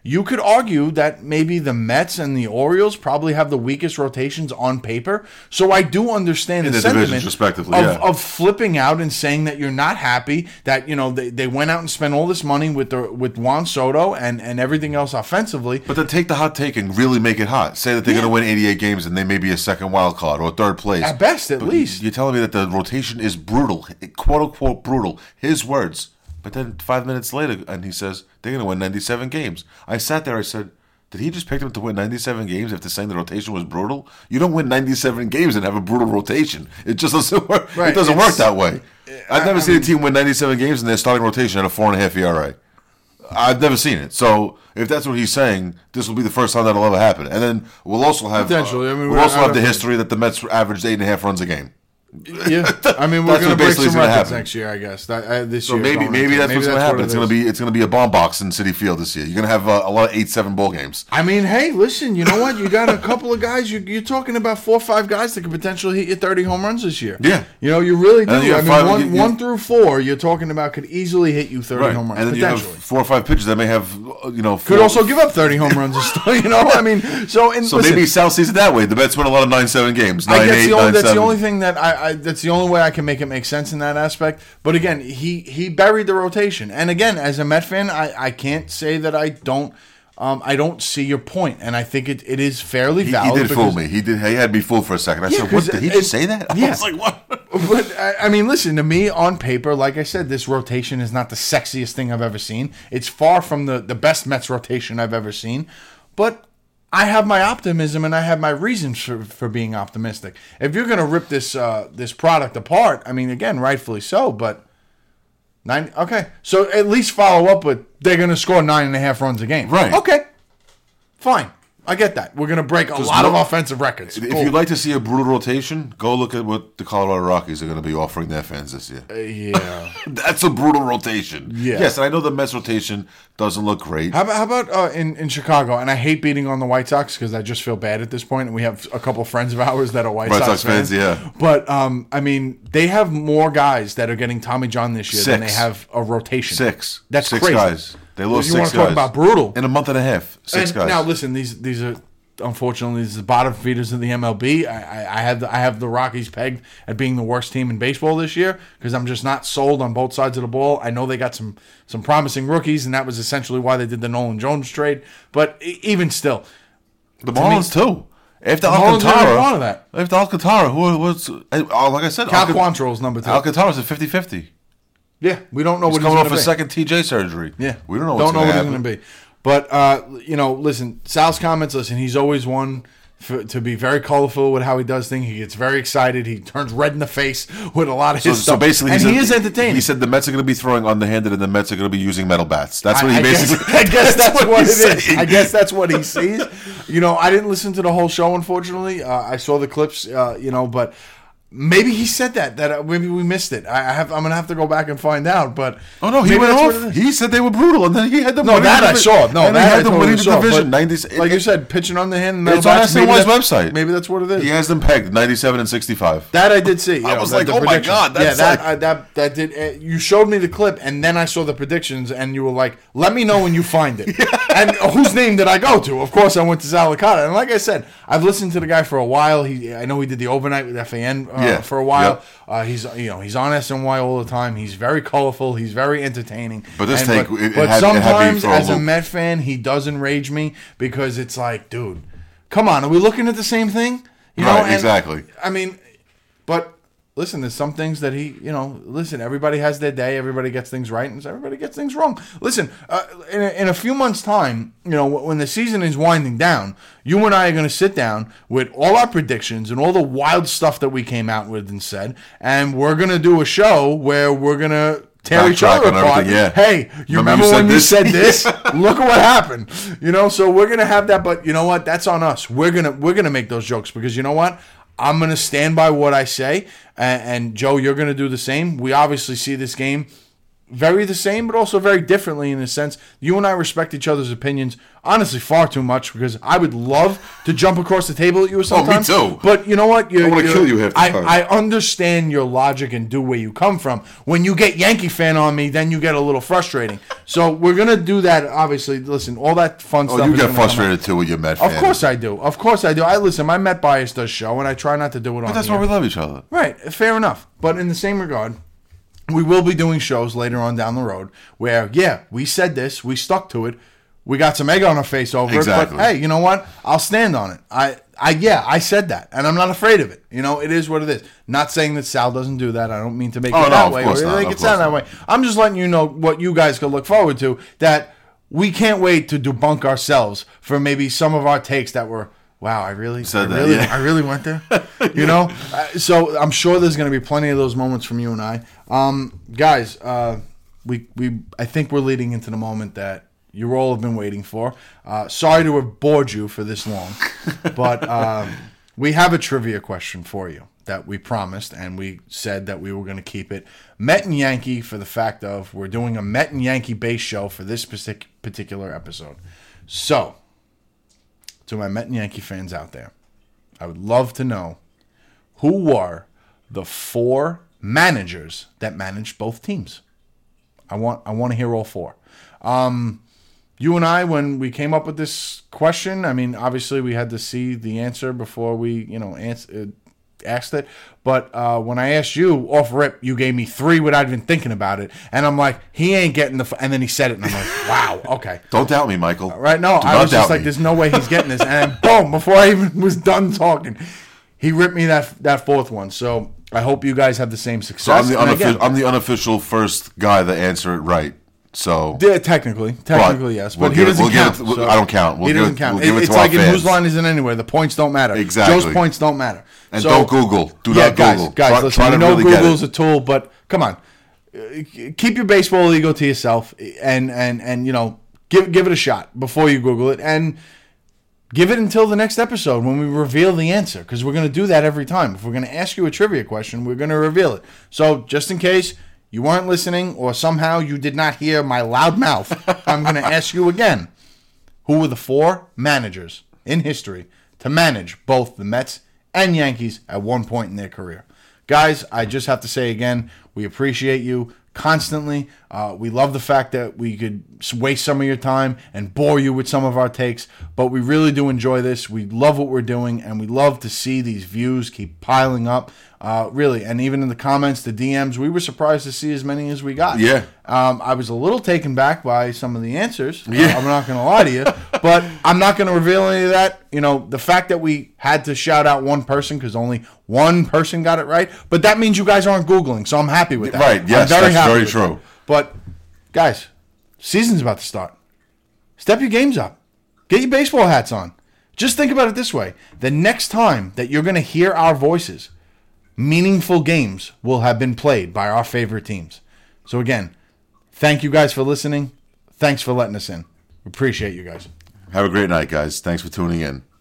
you could argue that maybe the Mets and the Orioles probably have the weakest rotations on paper. So I do understand In the, the sentiment divisions, respectively, of, yeah. of flipping out and saying that you're not happy, that, you know, they, they went out and spent all this money with the, with Juan Soto and, and everything else offensively. But then take the hot take and really make it hot. Say that they're Yeah. going to win eighty-eight games and they may be a second wild card or third place. At best, at But least. You're telling me that the rotation is brutal, quote unquote brutal. His words. But then five minutes later, and he says they're going to win ninety-seven games. I sat there. I said, did he just pick them to win ninety-seven games after saying the rotation was brutal? You don't win ninety-seven games and have a brutal rotation. It just doesn't work. Right, It doesn't it's- work that way. I've never I seen mean- a team win ninety-seven games and their starting rotation at a four and a half E R A. I've never seen it. So if that's what he's saying, this will be the first time that'll ever happen. And then we'll also have Potentially. I mean, we'll we're- also I have the don't- history that the Mets averaged eight and a half runs a game. Yeah, I mean, we're That's going to what break basically some is gonna records happen. next year, I guess. That, uh, this So year, maybe going maybe into- that's what's going to happen. what It's it going to is. be it's going to be a bomb box in City Field this year. You're going to have uh, a lot of eight seven ball games. I mean, hey, listen, you know what? You got a couple of guys. You, you're talking about four or five guys that could potentially hit you thirty home runs this year. Yeah. You know, you really do. And then you I have mean, five- one, you- you- one through four, you're talking about could easily hit you thirty home runs. And then you have potentially. four or five pitchers that may have uh, you know Could four, also give up thirty home runs and stuff, you know? I mean, so, and So listen, maybe Sal sees it that way. The Mets win a lot of nine seven games. I Nine guess eight, the only, nine that's seven. the only thing that I, I that's the only way I can make it make sense in that aspect. But again, he he buried the rotation, and again, as a Met fan, I, I can't say that I don't um, I don't see your point, and I think it, it is fairly He, he valid. did fool because- me. He did. He had me fooled for a second. I Yeah, said, "What? 'cause Did he it- just say that?" I yeah. was like, "What?" But I, I mean, listen to me on paper. Like I said, this rotation is not the sexiest thing I've ever seen. It's far from the the best Mets rotation I've ever seen, but I have my optimism and I have my reasons for, for being optimistic. If you're going to rip this uh, this product apart, I mean, again, rightfully so, but nine. Okay, so at least follow up with they're going to score nine and a half runs a game. Right. Okay. Fine. I get that. We're going to break a lot no- of offensive records. If Cool. you'd like to see a brutal rotation, go look at what the Colorado Rockies are going to be offering their fans this year. yeah. That's a brutal rotation. Yeah. Yes, and I know the Mets rotation doesn't look great. How about, how about uh, in, in Chicago? And I hate beating on the White Sox because I just feel bad at this point. And we have a couple friends of ours that are White, White Sox, Sox fans, yeah. But, um, I mean, they have more guys that are getting Tommy John this year than they Six. have a rotation. Six. That's six crazy. guys. They lost You six want to guys. talk about brutal. In a month and a half. Six And guys. Now, listen, these these are unfortunately these are the bottom feeders of the M L B. I, I, I have the, I have the Rockies pegged at being the worst team in baseball this year because I'm just not sold on both sides of the ball. I know they got some some promising rookies, and that was essentially why they did the Nolan Jones trade. But e- even still, the Marlins, too. After Marlins never Alcantara. thought of that. After Alcantara, who was. Uh, like I said, Cal Alcan- Quantrill's number two. Alcantara's at fifty fifty. Yeah, we don't know He's what coming he's off going a to be. second T J surgery. Yeah, We don't know don't what's know going what to he's happen. going to be. But uh, you know, listen, Sal's comments. Listen, he's always one for, to be very colorful with how he does things. He gets very excited. He turns red in the face with a lot of So, his so stuff. basically, and he, he said, is entertaining. He said the Mets are going to be throwing underhanded, and the Mets are going to be using metal bats. That's what I, he I basically. Guess, I guess that's, what, he's it is. saying. I guess that's what he sees. You know, I didn't listen to the whole show, unfortunately. Uh, I saw the clips, uh, you know, but maybe he said that. That uh, maybe we missed it. I I have. I'm gonna have to go back and find out. But Oh no, he maybe went that's what off. it is. He said they were brutal, and then he had them. No, winning that the I divi- saw. No, and that he had I them totally winning the saw. division. But ninety. like you said, pitching on the hand. Metal It's on bats, S N maybe Y's that's- website. Maybe that's what it is. He has them pegged ninety-seven and sixty-five. That I did see. I yeah, was the- like, the oh my predictions. God, that's yeah, that, like- I, that that did. Uh, you showed me the clip, and then I saw the predictions, and you were like, "Let me know when you find it." And whose name did I go to? Of course, I went to Zalicata. And like I said, I've listened to the guy for a while. He, I know he did the overnight with F A N uh, Yeah. for a while. Yep. Uh, he's you know he's on S N Y all the time. He's very colorful. He's very entertaining. But this And- take, but, it- it but had- it had me sometimes for a as a loop. Met fan, he does enrage me because it's like, dude, come on, are we looking at the same thing? You Right, and- exactly. I mean, but listen, there's some things that he, you know, listen, everybody has their day. Everybody gets things right and everybody gets things wrong. Listen, uh, in, a, in a few months' time, you know, when the season is winding down, you and I are going to sit down with all our predictions and all the wild stuff that we came out with and said, and we're going to do a show where we're going to tear each Backtrack other on apart. everything, yeah. Hey, you remember, Remember you said when you this? said this? Look at what happened. You know, so we're gonna have that, but you know what? That's on us. We're gonna we're gonna make those jokes because you know what? I'm gonna stand by what I say, and, and Joe, you're gonna do the same. We obviously see this game very the same, but also very differently in a sense. You and I respect each other's opinions, honestly, far too much, because I would love to jump across the table at you sometimes. Oh, me too. But you know what? You're, I want to kill you half the I, time. I understand your logic and do where you come from. When you get Yankee fan on me, then you get a little frustrating. So we're going to do that, obviously. Listen, all that fun Oh, stuff you is get gonna come out. frustrated too with your Met fan. Of course I do. Of course I do. I listen, my Met bias does show, and I try not to do it on But that's here. why we love each other. Right, fair enough. But in the same regard, we will be doing shows later on down the road where, yeah, we said this, we stuck to it, we got some egg on our face over Exactly. it, but hey, you know what? I'll stand on it. I, I, yeah, I said that, and I'm not afraid of it. You know, it is what it is. Not saying that Sal doesn't do that. I don't mean to make Oh, it no, that of way course or not, make of it sound that course way. I'm just letting you know what you guys could look forward to, that we can't wait to debunk ourselves for maybe some of our takes that were, wow, I really, I Said that, really, yeah. I really went there. You know, uh, so I'm sure there's going to be plenty of those moments from you and I, um, guys. Uh, we we I think we're leading into the moment that you all have been waiting for. Uh, sorry to have bored you for this long, but um, we have a trivia question for you that we promised, and we said that we were going to keep it Met and Yankee for the fact of we're doing a Met and Yankee base show for this partic- particular episode. So, to my Met and Yankee fans out there, I would love to know who were the four managers that managed both teams. I want I want to hear all four. Um, you and I, when we came up with this question, I mean, obviously we had to see the answer before we, you know, answer, uh, asked it. But uh, when I asked you off rip, you gave me three without even thinking about it, and I'm like, he ain't getting the. F-. And then he said it, and I'm like, wow, okay. Don't doubt me, Michael. Right? No, Do I not was just doubt like, me. there's no way he's getting this. And boom, before I even was done talking, he ripped me that that fourth one. So I hope you guys have the same So success. I'm the, And unofficial, again, I'm the unofficial first guy to answer it right. So yeah, technically, technically But yes, we'll but give he it- doesn't we'll give count. it- we'll- so I don't count. We'll he give doesn't it- count. we'll give it it's to our like in fans. whose line is it anywhere? The points don't matter. Exactly. Joe's points don't matter. and So- don't Google. Do yeah, not guys, Google. guys, try, listen. try We to know really get Google's it. a tool, but come on, Uh, keep your baseball ego to yourself, and and and you know, give give it a shot before you Google it, and give it until the next episode when we reveal the answer, because we're going to do that every time. If we're going to ask you a trivia question, we're going to reveal it. So just in case you weren't listening or somehow you did not hear my loud mouth, I'm going to ask you again. Who were the four managers in history to manage both the Mets and Yankees at one point in their career? Guys, I just have to say again, we appreciate you constantly. Uh, we love the fact that we could waste some of your time and bore you with some of our takes, but we really do enjoy this. We love what we're doing, and we love to see these views keep piling up. Uh, really, and even in the comments, the D Ms, we were surprised to see as many as we got. Yeah. Um, I was a little taken back by some of the answers. Yeah. Uh, I'm not going to lie to you, but I'm not going to reveal any of that. You know, the fact that we had to shout out one person because only one person got it right, but that means you guys aren't Googling, so I'm happy with that. Right, yes, I'm very that's happy very with true. that. But, guys, season's about to start. Step your games up. Get your baseball hats on. Just think about it this way. The next time that you're going to hear our voices, meaningful games will have been played by our favorite teams. So again, thank you guys for listening. Thanks for letting us in. We appreciate you guys. Have a great night, guys. Thanks for tuning in.